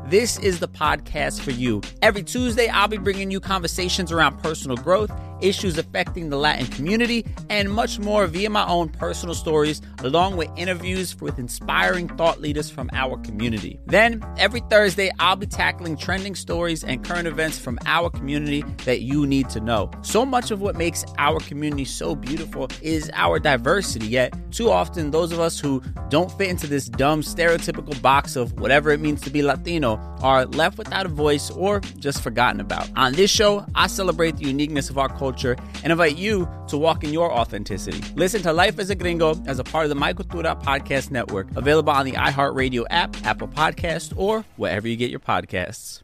this is the podcast for you. Every Tuesday, I'll be bringing you conversations around personal growth, issues affecting the Latin community, and much more via my own personal stories, along with interviews with inspiring thought leaders from our community. Then, every Thursday, I'll be tackling trending stories and current events from our community that you need to know. So much of what makes our community so beautiful is our diversity, yet too often those of us who don't fit into this dumb stereotypical box of whatever it means to be Latino are left without a voice or just forgotten about. On this show, I celebrate the uniqueness of our culture and invite you to walk in your authenticity. Listen to Life as a Gringo as a part of the My Cultura podcast network, available on the iHeartRadio app, Apple Podcasts, or wherever you get your podcasts.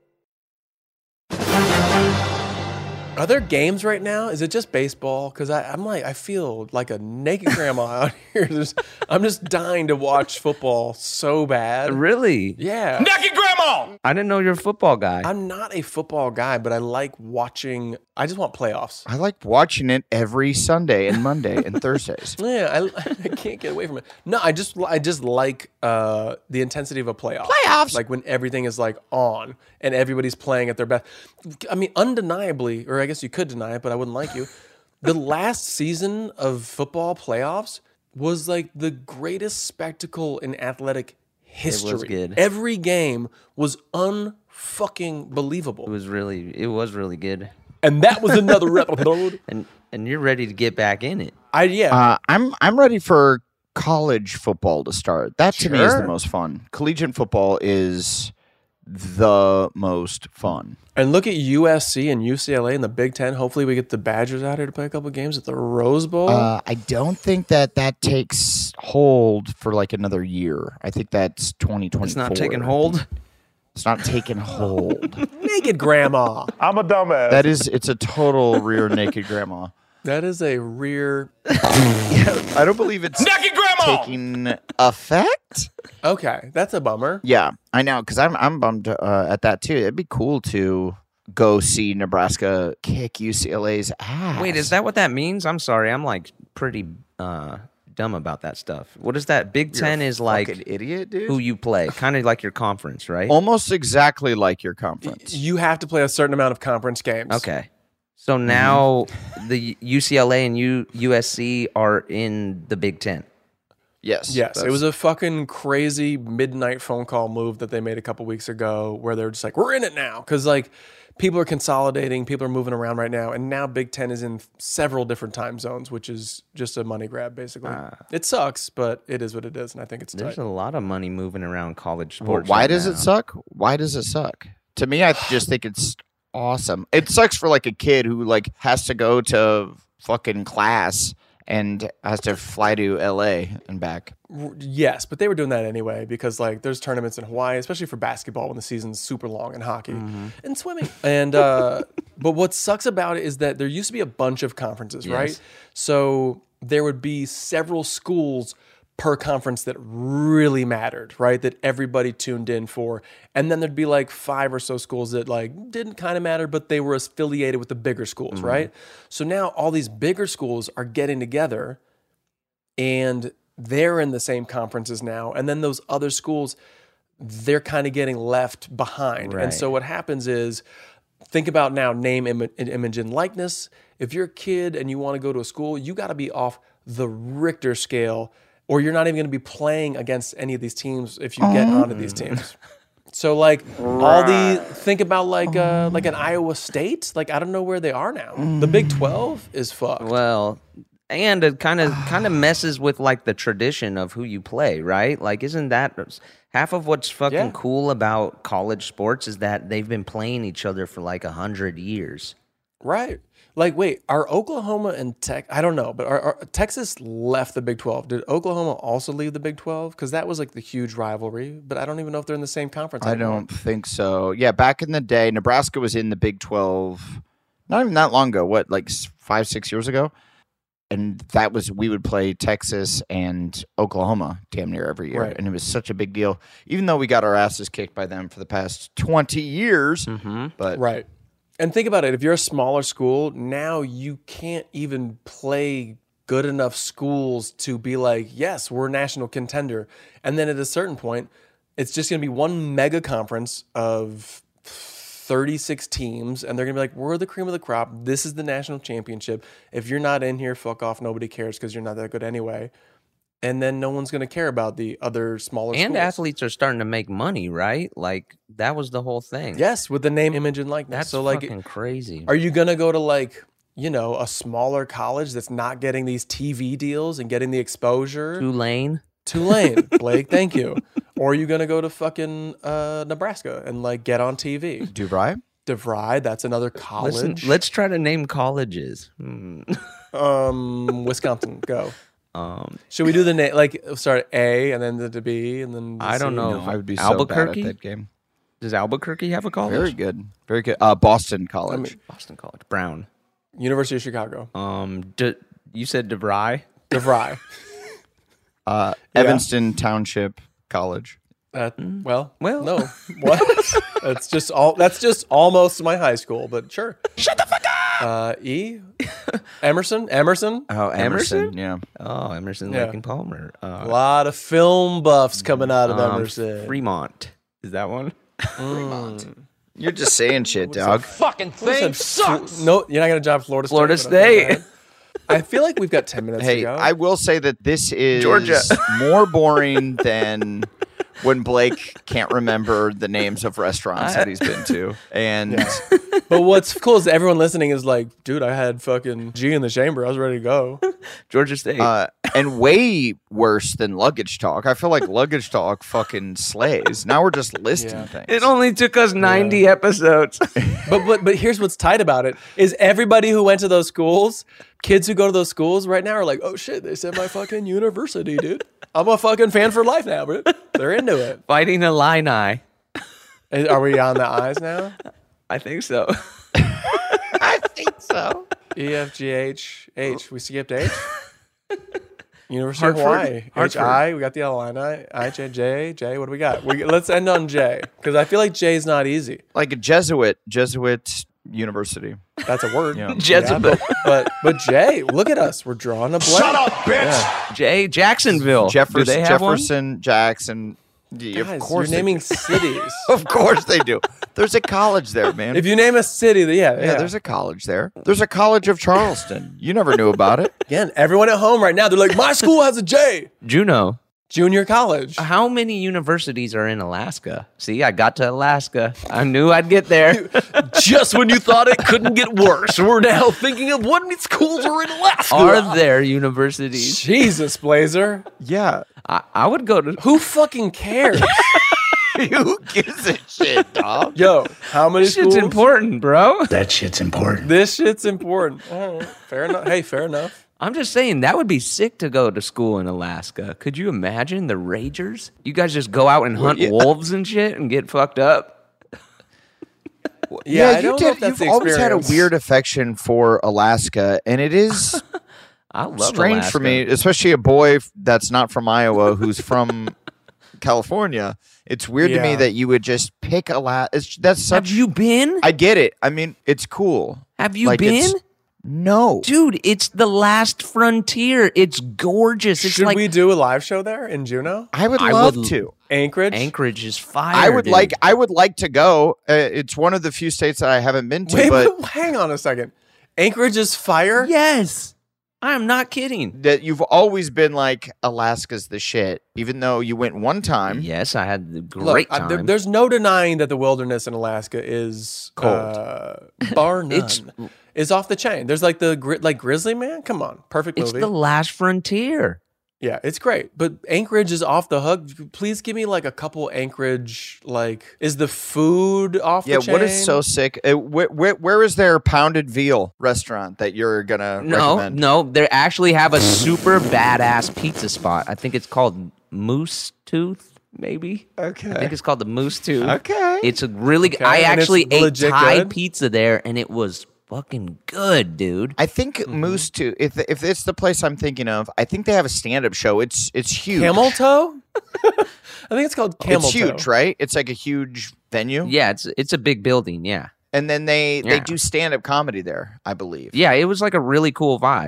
Are there games right now? Is it just baseball? Because I feel like a naked grandma out here. I'm just dying to watch football so bad. Really? Yeah. Naked grandma! I didn't know you're a football guy. I'm not a football guy, but I like watching. I just want playoffs. I like watching it every Sunday and Monday and Thursdays. Yeah, I can't get away from it. No, I just like the intensity of a playoff. Playoffs? Like when everything is like on and everybody's playing at their best. I mean, undeniably, or I guess you could deny it, but I wouldn't like you. The last season of football playoffs was like the greatest spectacle in athletic history. It was good. Every game was unfucking believable. It was really good. And that was another episode. And you're ready to get back in it. I'm ready for college football to start. That to me is the most fun. Collegiate football is the most fun. And look at USC and UCLA in the Big Ten. Hopefully we get the Badgers out here to play a couple games at the Rose Bowl. I don't think that takes hold for like another year. I think that's 2024. It's not taking hold? It's not taking hold. Naked grandma. I'm a dumbass. It's a total rear naked grandma. That is a rear. I don't believe it's naked grandma taking effect. Okay, that's a bummer. Yeah, I know, because I'm bummed at that too. It'd be cool to go see Nebraska kick UCLA's ass. Wait, is that what that means? I'm sorry, I'm like pretty dumb about that stuff. What is that? Big Ten is like idiot, dude. Who you play, kind of like your conference, right? Almost exactly like your conference. You have to play a certain amount of conference games. Okay. So now the UCLA and USC are in the Big Ten. Yes. It was a fucking crazy midnight phone call move that they made a couple weeks ago where they're just like, we're in it now. Because like people are consolidating, people are moving around right now. And now Big Ten is in several different time zones, which is just a money grab, basically. It sucks, but it is what it is. And I think it's There's tight. a lot of money moving around college sports. Why does it suck? Why does it suck? To me, I just think it's awesome. It sucks for like a kid who like has to go to fucking class and has to fly to LA and back. Yes, but they were doing that anyway because like there's tournaments in Hawaii, especially for basketball when the season's super long, and hockey and swimming. And but what sucks about it is that there used to be a bunch of conferences, right? So there would be several schools per conference that really mattered, right? That everybody tuned in for. And then there'd be like 5 or so schools that like didn't kind of matter, but they were affiliated with the bigger schools, right? So now all these bigger schools are getting together and they're in the same conferences now. And then those other schools, they're kind of getting left behind. Right. And so what happens is, think about now name, image, and likeness. If you're a kid and you want to go to a school, you got to be off the Richter scale, or you're not even going to be playing against any of these teams if you get onto these teams. So like think about like an Iowa State. Like I don't know where they are now. The Big 12 is fucked. Well, and it kind of messes with like the tradition of who you play, right? Like isn't that half of what's fucking cool about college sports is that they've been playing each other for like 100 years. Right. Like, wait, are Oklahoma and I don't know, but Texas left the Big 12. Did Oklahoma also leave the Big 12? Because that was like the huge rivalry, but I don't even know if they're in the same conference anymore. I don't think so. Yeah, back in the day, Nebraska was in the Big 12 not even that long ago. What, like 5-6 years ago? And we would play Texas and Oklahoma damn near every year. Right. And it was such a big deal, even though we got our asses kicked by them for the past 20 years. But right. And think about it. If you're a smaller school, now you can't even play good enough schools to be like, yes, we're a national contender. And then at a certain point, It's just going to be one mega conference of 36 teams, and they're going to be like, we're the cream of the crop. This is the national championship. If you're not in here, fuck off. Nobody cares because you're not that good anyway. And then no one's going to care about the other smaller schools. And athletes are starting to make money, right? Like, that was the whole thing. Yes, with the name, image, and likeness. That's so, like, fucking crazy. Are you going to go to, like, you know, a smaller college that's not getting these TV deals and getting the exposure? Tulane, Blake, thank you. Or are you going to go to fucking Nebraska and, like, get on TV? DeVry, that's another college. Listen, let's try to name colleges. Wisconsin, go. Should we do the name, like, start A and then the B and then I don't know. I would be Albuquerque? so bad at that game. Does Albuquerque have a college? Very good. Very good. Boston College. Boston College. Brown. University of Chicago. You said DeVry? DeVry. Evanston Township College. Well, no. What? That's just almost my high school, but sure. Shut the fuck up! Emerson? Oh, Emerson? Yeah. Oh, Emerson, Lake and Palmer. A lot of film buffs coming out of Emerson. Fremont. Is that one? Fremont. You're just saying shit, dog. Fucking thing sucks. No, you're not going to job Florida State. Florida State. I feel like we've got 10 minutes to go. I will say that this is Georgia. more boring than when Blake can't remember the names of restaurants that he's been to. And but what's cool is everyone listening is like, dude, I had fucking G in the chamber. I was ready to go. Georgia State. And way worse than Luggage Talk. I feel like Luggage Talk fucking slays. Now we're just listing things. It only took us 90 episodes. But here's what's tight about it is everybody who went to those schools, kids who go to those schools right now are like, oh shit, they said my fucking university, dude. I'm a fucking fan for life now, bro. They're into it. Fighting Illini. Are we on the eyes now? I think so. I think so. E, F, G, H, H. We skipped H? University of Hartford. Hawaii. Hartford. H-I. We got the Illini. I, J, J. What do we got? Let's end on J because I feel like J is not easy. Like a Jesuit University. That's a word. Yeah. Jesuit. Yeah, but J, look at us. We're drawing a blank. Shut up, bitch! Yeah. J. Jacksonville. Do they have Jefferson, Jackson. Guys, of course you're naming cities. Of course they do. There's a college there, man. If you name a city, yeah, there's a college there. There's a college of Charleston. You never knew about it. Again, everyone at home right now, they're like, my school has a J. Juneau. Junior college. How many universities are in Alaska? See, I got to Alaska. I knew I'd get there. Just when you thought it couldn't get worse, we're now thinking of what schools are in Alaska. Are there universities? Jesus, Blazer. Yeah. I would go to... Who fucking cares? Who gives a shit, dog? Yo, how many This schools? shit's important, bro. That shit's important. This shit's important. All right. Fair enough. Hey, fair enough. I'm just saying, that would be sick to go to school in Alaska. Could you imagine the Ragers? You guys just go out and hunt wolves and shit and get fucked up? Yeah, you did. You've always had a weird affection for Alaska, and it is I love strange Alaska. for me, especially a boy that's not from Iowa who's from California. It's weird to me that you would just pick Alaska. That's such. Have you been? I get it. I mean, it's cool. Have you been? No. Dude, it's the last frontier. It's gorgeous. It's Should like we do a live show there in Juneau? I would love to. Anchorage? Anchorage is fire. I would dude. I would like to go. It's one of the few states that I haven't been to. Wait, but hang on a second. Anchorage is fire? Yes. I am not kidding. that you've always been like Alaska's the shit, even though you went one time. Yes, I had a great time. There's no denying that the wilderness in Alaska is cold. Bar none. Is off the chain. There's like Grizzly Man. Come on, perfect movie. It's the last frontier. Yeah, it's great. But Anchorage is off the hook. Please give me like a couple Anchorage. Like, is the food off the chain? Yeah, what is so sick? Where is their pounded veal restaurant that you're gonna recommend? No, they actually have a super badass pizza spot. I think it's called Moose Tooth. Maybe. Okay. I think it's called the Moose Tooth. Okay. It's a really good. Okay, I and actually it's ate legit Thai good? pizza there, and it was fucking good, dude. I think Moose Tooth. If it's the place I'm thinking of, I think they have a stand-up show. It's huge. Camel Toe? I think it's called Camel It's Toe. huge, right? It's like a huge venue. Yeah, it's a big building. Yeah. And then they Yeah. do stand-up comedy there, I believe. Yeah, it was like a really cool vibe.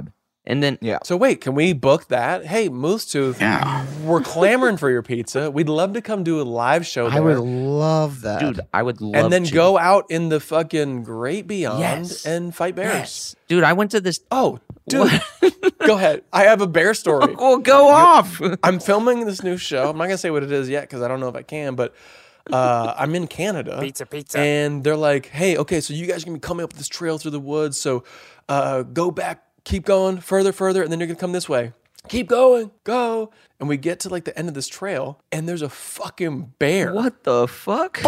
And then So wait, can we book that? Hey, Moose Tooth, we're clamoring for your pizza. We'd love to come do a live show there. I would love that. dude, I would love and then to. go out in the fucking great beyond Yes. and fight bears. Yes. Dude, I went to this. Oh, dude, go ahead. I have a bear story. Well, go off. I'm filming this new show. I'm not gonna say what it is yet because I don't know if I can, but I'm in Canada. Pizza. And they're like, hey, okay, so you guys are gonna be coming up this trail through the woods. So go back, keep going further, and then you're gonna come this way. Keep going, go. And we get to like the end of this trail, and there's a fucking bear. What the fuck?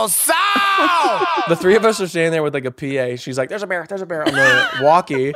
The three of us are standing there with like a PA. She's like, there's a bear on the walkie.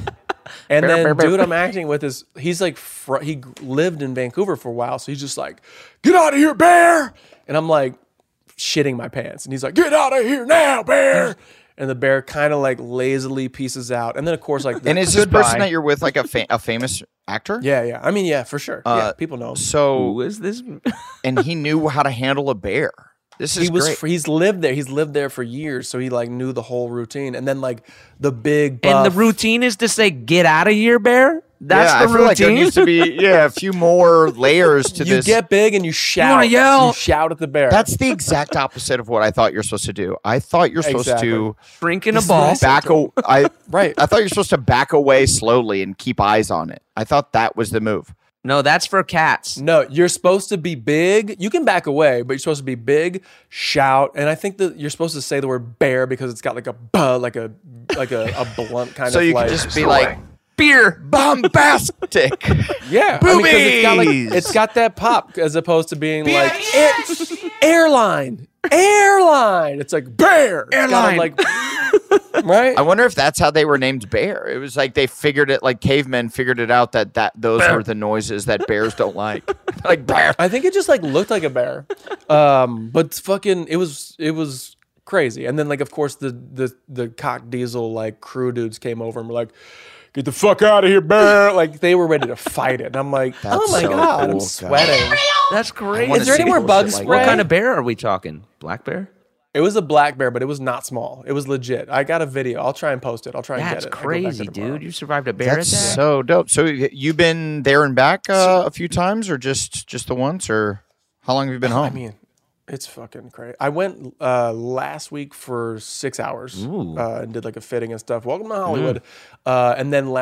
And then dude I'm acting with is, he's like, he lived in Vancouver for a while. So he's just like, get out of here, bear. And I'm like shitting my pants. And he's like, get out of here now, bear. And the bear kind of like lazily pieces out. And then of course like, and is this person that you're with like a famous actor? Yeah. I mean, yeah, for sure. Yeah, people know him. So who is this? And he knew how to handle a bear. This is great. He's lived there. He's lived there for years, so he like knew the whole routine. And then like the big And the buff- routine is to say, get out of here, bear? That's the I feel like there routine? needs to be a few more layers to you this. get big and you shout. wanna yell? You shout at the bear. That's the exact opposite of what I thought you're supposed to do. I thought you're supposed to Shrink in a ball. Right. I thought you're supposed to back away slowly and keep eyes on it. I thought that was the move. No, that's for cats. No, you're supposed to be big. You can back away, but you're supposed to be big, shout, and I think that you're supposed to say the word bear because it's got like a like a blunt kind of. So you like, can just be like, beer, bombastic. yeah, I mean, 'cause it's got that pop as opposed to being like airline. It's like bear. Airline. Like, right? I wonder if that's how they were named bear. It was like they figured it, like cavemen figured it out that those were the noises that bears don't like. Like bear. I think it just like looked like a bear, but fucking it was crazy. And then like of course the cock diesel like crew dudes came over and were like, get the fuck out of here, bear. Like they were ready to fight it. And I'm like, oh my God, I'm sweating. That's crazy. Is there any more bug spray? What kind of bear are we talking? Black bear? It was a black bear, but it was not small. It was legit. I got a video. I'll try and post it. I'll try and That's get it. I'll go back crazy, there tomorrow. dude. You survived a bear That's attack? so dope. So you've been there and back a few times, or just the once, or how long have you been home? I mean, it's fucking crazy. I went last week for 6 hours and did like a fitting and stuff. Welcome to Hollywood. And then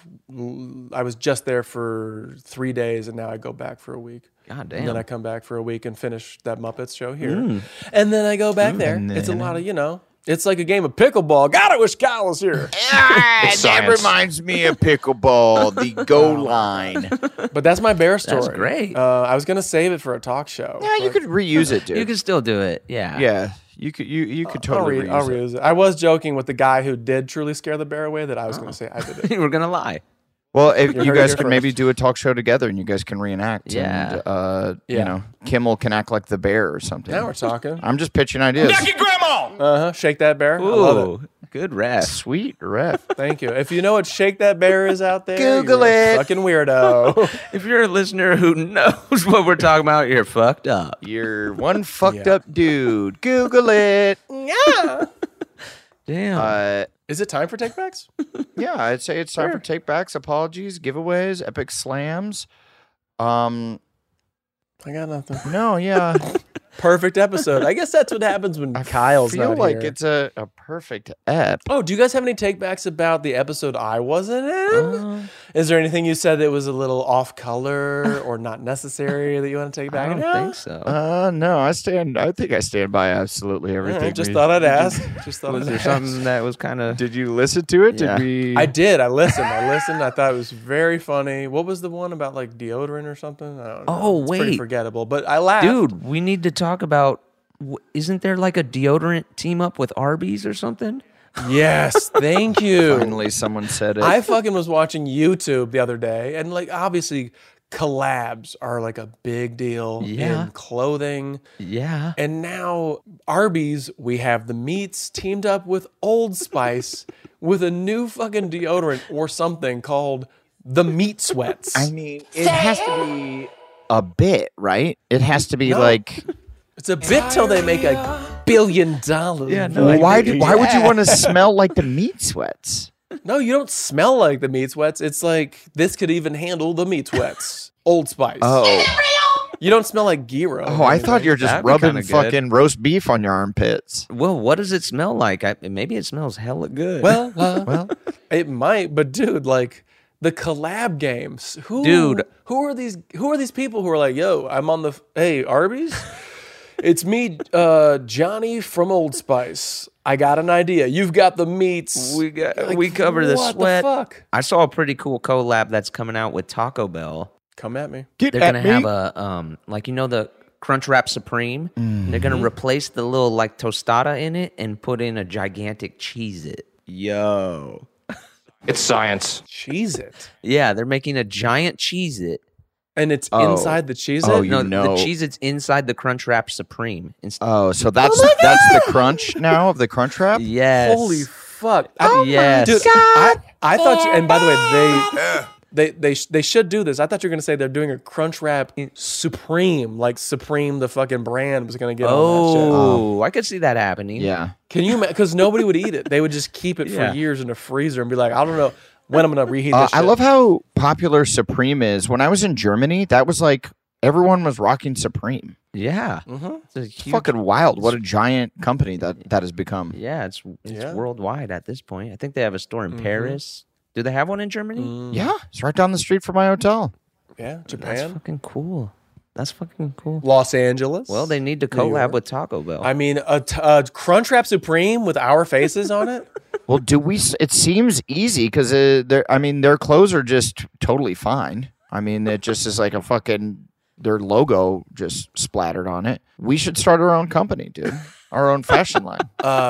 I was just there for 3 days, and now I go back for a week. God damn. And then I come back for a week and finish that Muppets show here. And then I go back there. It's a lot of, it's like a game of pickleball. God, I wish Kyle was here. That reminds me of pickleball, the goal line. But that's my bear story. That's great. I was going to save it for a talk show. Yeah, you could reuse it, dude. You can still do it. Yeah. Yeah, you could totally I'll reuse reuse it. I was joking with the guy who did truly scare the bear away that I was going to say I did it. You were going to lie. Well, if You you heard guys it could here maybe first. do a talk show together and you guys can reenact. Yeah. And, Kimmel can act like the bear or something. Now we're talking. I'm just pitching ideas. Shake that bear. I love it. Ooh, good ref. Sweet ref. Thank you. If you know what Shake That Bear is out there, Google you're a it. fucking weirdo. If you're a listener who knows what we're talking about, you're fucked up. You're one fucked up dude. Google it. Yeah. Damn. Is it time for takebacks? Yeah, I'd say it's time for takebacks, apologies, giveaways, epic slams. I got nothing. No, yeah. Perfect episode. I guess that's what happens when Kyle's I feel not like here. it's a perfect ep. Oh, do you guys have any takebacks about the episode I wasn't in? Is there anything you said that was a little off color or not necessary that you want to take back? I don't think so. No, I think I stand by absolutely everything. Just thought I'd ask. Was there something that was kind of... Did you listen to it? Yeah. Did we? I did. I listened. I thought it was very funny. What was the one about like deodorant or something? I don't know. Oh, It's pretty wait. forgettable. But I laughed. Dude, we need to talk about... Isn't there like a deodorant team up with Arby's or something? Yes, thank you. Finally, someone said it. I fucking was watching YouTube the other day, and like obviously collabs are like a big deal Yeah. in clothing. Yeah. And now Arby's, we have the meats teamed up with Old Spice with a new fucking deodorant or something called the Meat Sweats. I mean, it has to be a bit, right? It has to be like. It's a bit till they make $1 billion. Yeah, no, Why would you want to smell like the Meat Sweats? No, you don't smell like the meat sweats. It's like this could even handle the meat sweats. Old Spice. Oh. You don't smell like gyro. Oh, I thought you were just rubbing fucking roast beef on your armpits. Well, what does it smell like? Maybe it smells hella good. Well, it might. But dude, like the collab games. Who are these people who are like, yo, I'm on the hey Arby's. It's me, Johnny from Old Spice. I got an idea. You've got the meats. We cover the sweat. What the fuck? I saw a pretty cool collab that's coming out with Taco Bell. Come at me. They're gonna have a the Crunchwrap Supreme. Mm-hmm. They're gonna replace the little like tostada in it and put in a gigantic Cheez-It. Yo, it's science. Cheez-It. Yeah, they're making a giant Cheez-It. And it's inside the Cheez-It? Oh, no, the Cheez-It's inside the Crunchwrap Supreme. So that's the crunch now of the Crunchwrap? Yes. Holy fuck. Yes. Dude, I thought, and by the way, they should do this. I thought you were going to say they're doing a Crunchwrap Supreme, like Supreme, the fucking brand, was going to get on that shit. Oh, I could see that happening. Yeah. Can you, because nobody would eat it. They would just keep it for years in the freezer and be like, I don't know when I'm going to reheat this shit. I love how popular Supreme is. When I was in Germany, that was like, everyone was rocking Supreme. Yeah. It's fucking wild. What a giant company that has become. Yeah, it's worldwide at this point. I think they have a store in Paris. Do they have one in Germany? Yeah, it's right down the street from my hotel. Yeah, Japan. That's fucking cool. Los Angeles. Well, they need to collab with Taco Bell. I mean, a Crunchwrap Supreme with our faces on it. Well, it seems easy because their clothes are just totally fine. I mean, it just is like a fucking, their logo just splattered on it. We should start our own company, dude. Our own fashion line.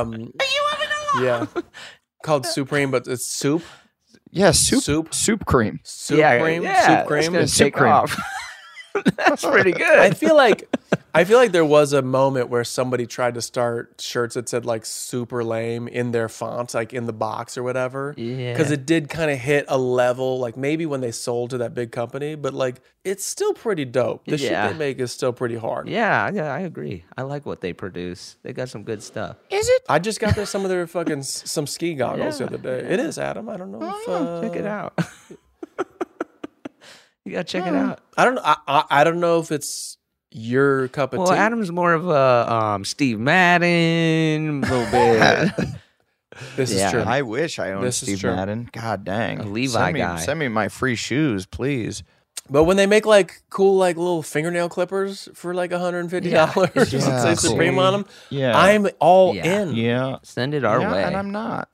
Yeah. Called Supreme, but it's soup. Yeah, soup cream. Soup cream. Soup cream. That's gonna take off. That's pretty good. I feel like there was a moment where somebody tried to start shirts that said like super lame in their font, like in the box or whatever. Yeah. Because it did kind of hit a level, like maybe when they sold to that big company, but like it's still pretty dope. The shit they make is still pretty hard. Yeah, I agree. I like what they produce. They got some good stuff. Is it? I just got some of their fucking some ski goggles the other day. It is, Adam. I don't know if check it out. You gotta check it out. I don't know if it's your cup of tea. Well, Adam's more of a Steve Madden, a little bit. This is true. I wish I owned Steve Madden. God dang. A Levi guy. Send me my free shoes, please. But when they make like cool like little fingernail clippers for like $150 and say Supreme on them, I'm all in. Yeah. Send it our way. And I'm not.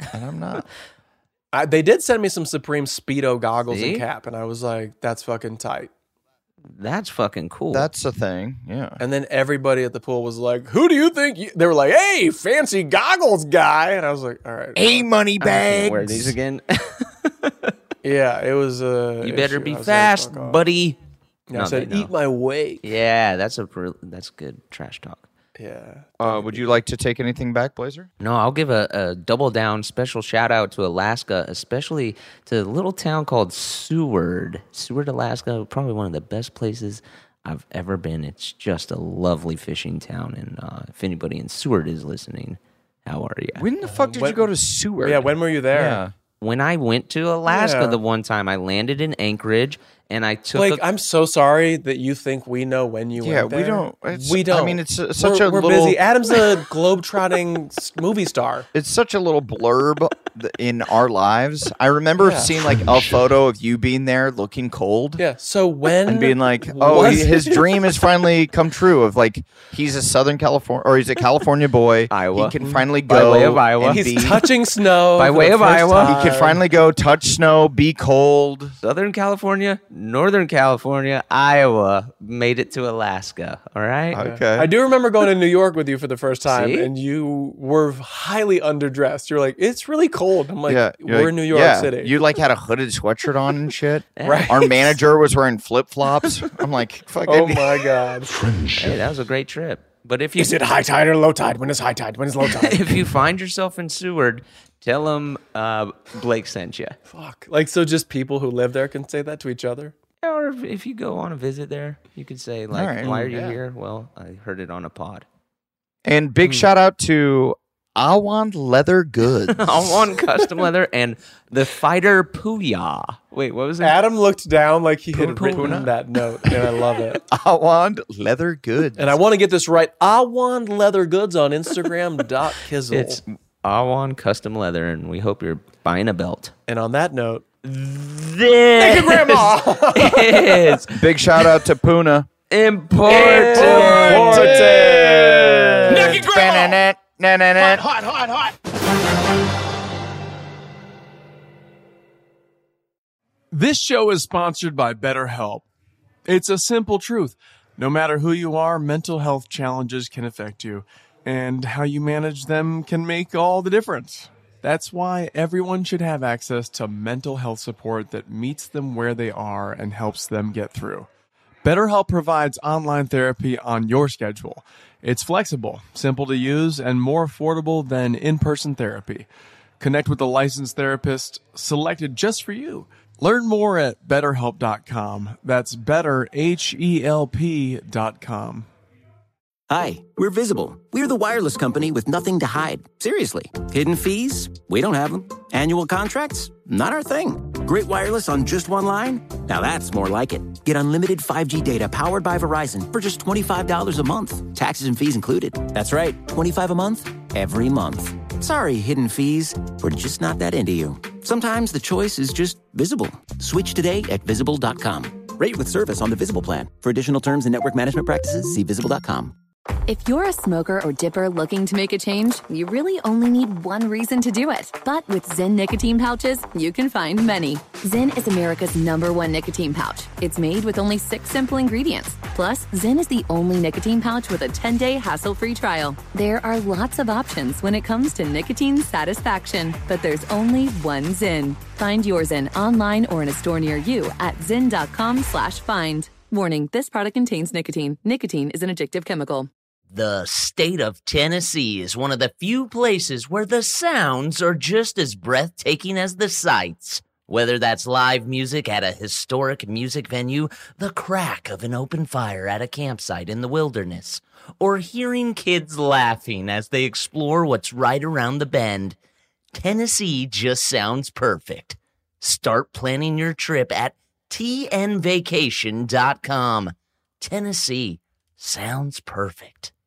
They did send me some Supreme Speedo goggles and cap, and I was like, that's fucking tight. That's fucking cool. That's the thing, yeah. And then everybody at the pool was like, who do you think they were like, hey, fancy goggles guy. And I was like, all right. Hey, money bags. Wear these again. Yeah, it was you better be fast, buddy. I said, eat my weight. Yeah, that's good trash talk. Yeah. Would you like to take anything back, Blazer? No, I'll give a double down special shout out to Alaska, especially to a little town called Seward. Seward, Alaska, probably one of the best places I've ever been. It's just a lovely fishing town. And if anybody in Seward is listening, how are you? When the fuck did you go to Seward? Yeah, when were you there? Yeah. When I went to Alaska the one time, I landed in Anchorage. And I took. Blake, I'm so sorry that you think we know when you went there. we don't. We don't. I mean, it's such a we're little. busy. Adam's a globetrotting movie star. It's such a little blurb in our lives. I remember seeing like a photo of you being there, looking cold. Yeah. So when and being like, oh, his dream has finally come true. Of like, he's a Southern California or he's a California boy. Iowa. He can finally go by way of Iowa. And he's touching snow by way of Iowa. Time. He can finally go touch snow, be cold. Southern California, Northern California, Iowa made it to Alaska. All right. Okay. I do remember going to New York with you for the first time, See? and you were highly underdressed. You're like, it's really cold. I'm like, we're like, in New York City. You like had a hooded sweatshirt on and shit. Right. Our manager was wearing flip flops. I'm like, fuck. Oh my god. Hey, that was a great trip. But if you is it high tide or low tide? When is high tide? When is low tide? If you find yourself in Seward, tell them Blake sent you. Fuck. Like, so just people who live there can say that to each other? Or if you go on a visit there, you could say, like, right. why are you here? Well, I heard it on a pod. And big shout out to Awan Leather Goods. Awan Custom Leather and the Fighter Puya. Wait, what was it? Adam looked down like he had written that note, and I love it. Awan Leather Goods. And I want to get this right. Awan Leather Goods on Instagram.kizzle. It's Awan Custom Leather, and we hope you're buying a belt. And on that note, this Grandma is big shout out to Puna. Important. Naked Grandma. Hot. This show is sponsored by BetterHelp. It's a simple truth. No matter who you are, mental health challenges can affect you, and how you manage them can make all the difference. That's why everyone should have access to mental health support that meets them where they are and helps them get through. BetterHelp provides online therapy on your schedule. It's flexible, simple to use, and more affordable than in-person therapy. Connect with a licensed therapist selected just for you. Learn more at BetterHelp.com. That's BetterHelp.com. Hi, we're Visible. We're the wireless company with nothing to hide. Seriously. Hidden fees? We don't have them. Annual contracts? Not our thing. Great wireless on just one line? Now that's more like it. Get unlimited 5G data powered by Verizon for just $25 a month. Taxes and fees included. That's right, $25 a month, every month. Sorry, hidden fees. We're just not that into you. Sometimes the choice is just Visible. Switch today at Visible.com. Rate with service on the Visible plan. For additional terms and network management practices, see Visible.com. If you're a smoker or dipper looking to make a change, you really only need one reason to do it. But with Zyn nicotine pouches, you can find many. Zyn is America's #1 nicotine pouch. It's made with only 6 simple ingredients. Plus, Zyn is the only nicotine pouch with a 10-day hassle-free trial. There are lots of options when it comes to nicotine satisfaction, but there's only one Zyn. Find your Zyn online or in a store near you at zyn.com/find. Warning, this product contains nicotine. Nicotine is an addictive chemical. The state of Tennessee is one of the few places where the sounds are just as breathtaking as the sights. Whether that's live music at a historic music venue, the crack of an open fire at a campsite in the wilderness, or hearing kids laughing as they explore what's right around the bend, Tennessee just sounds perfect. Start planning your trip at tnvacation.com. Tennessee sounds perfect.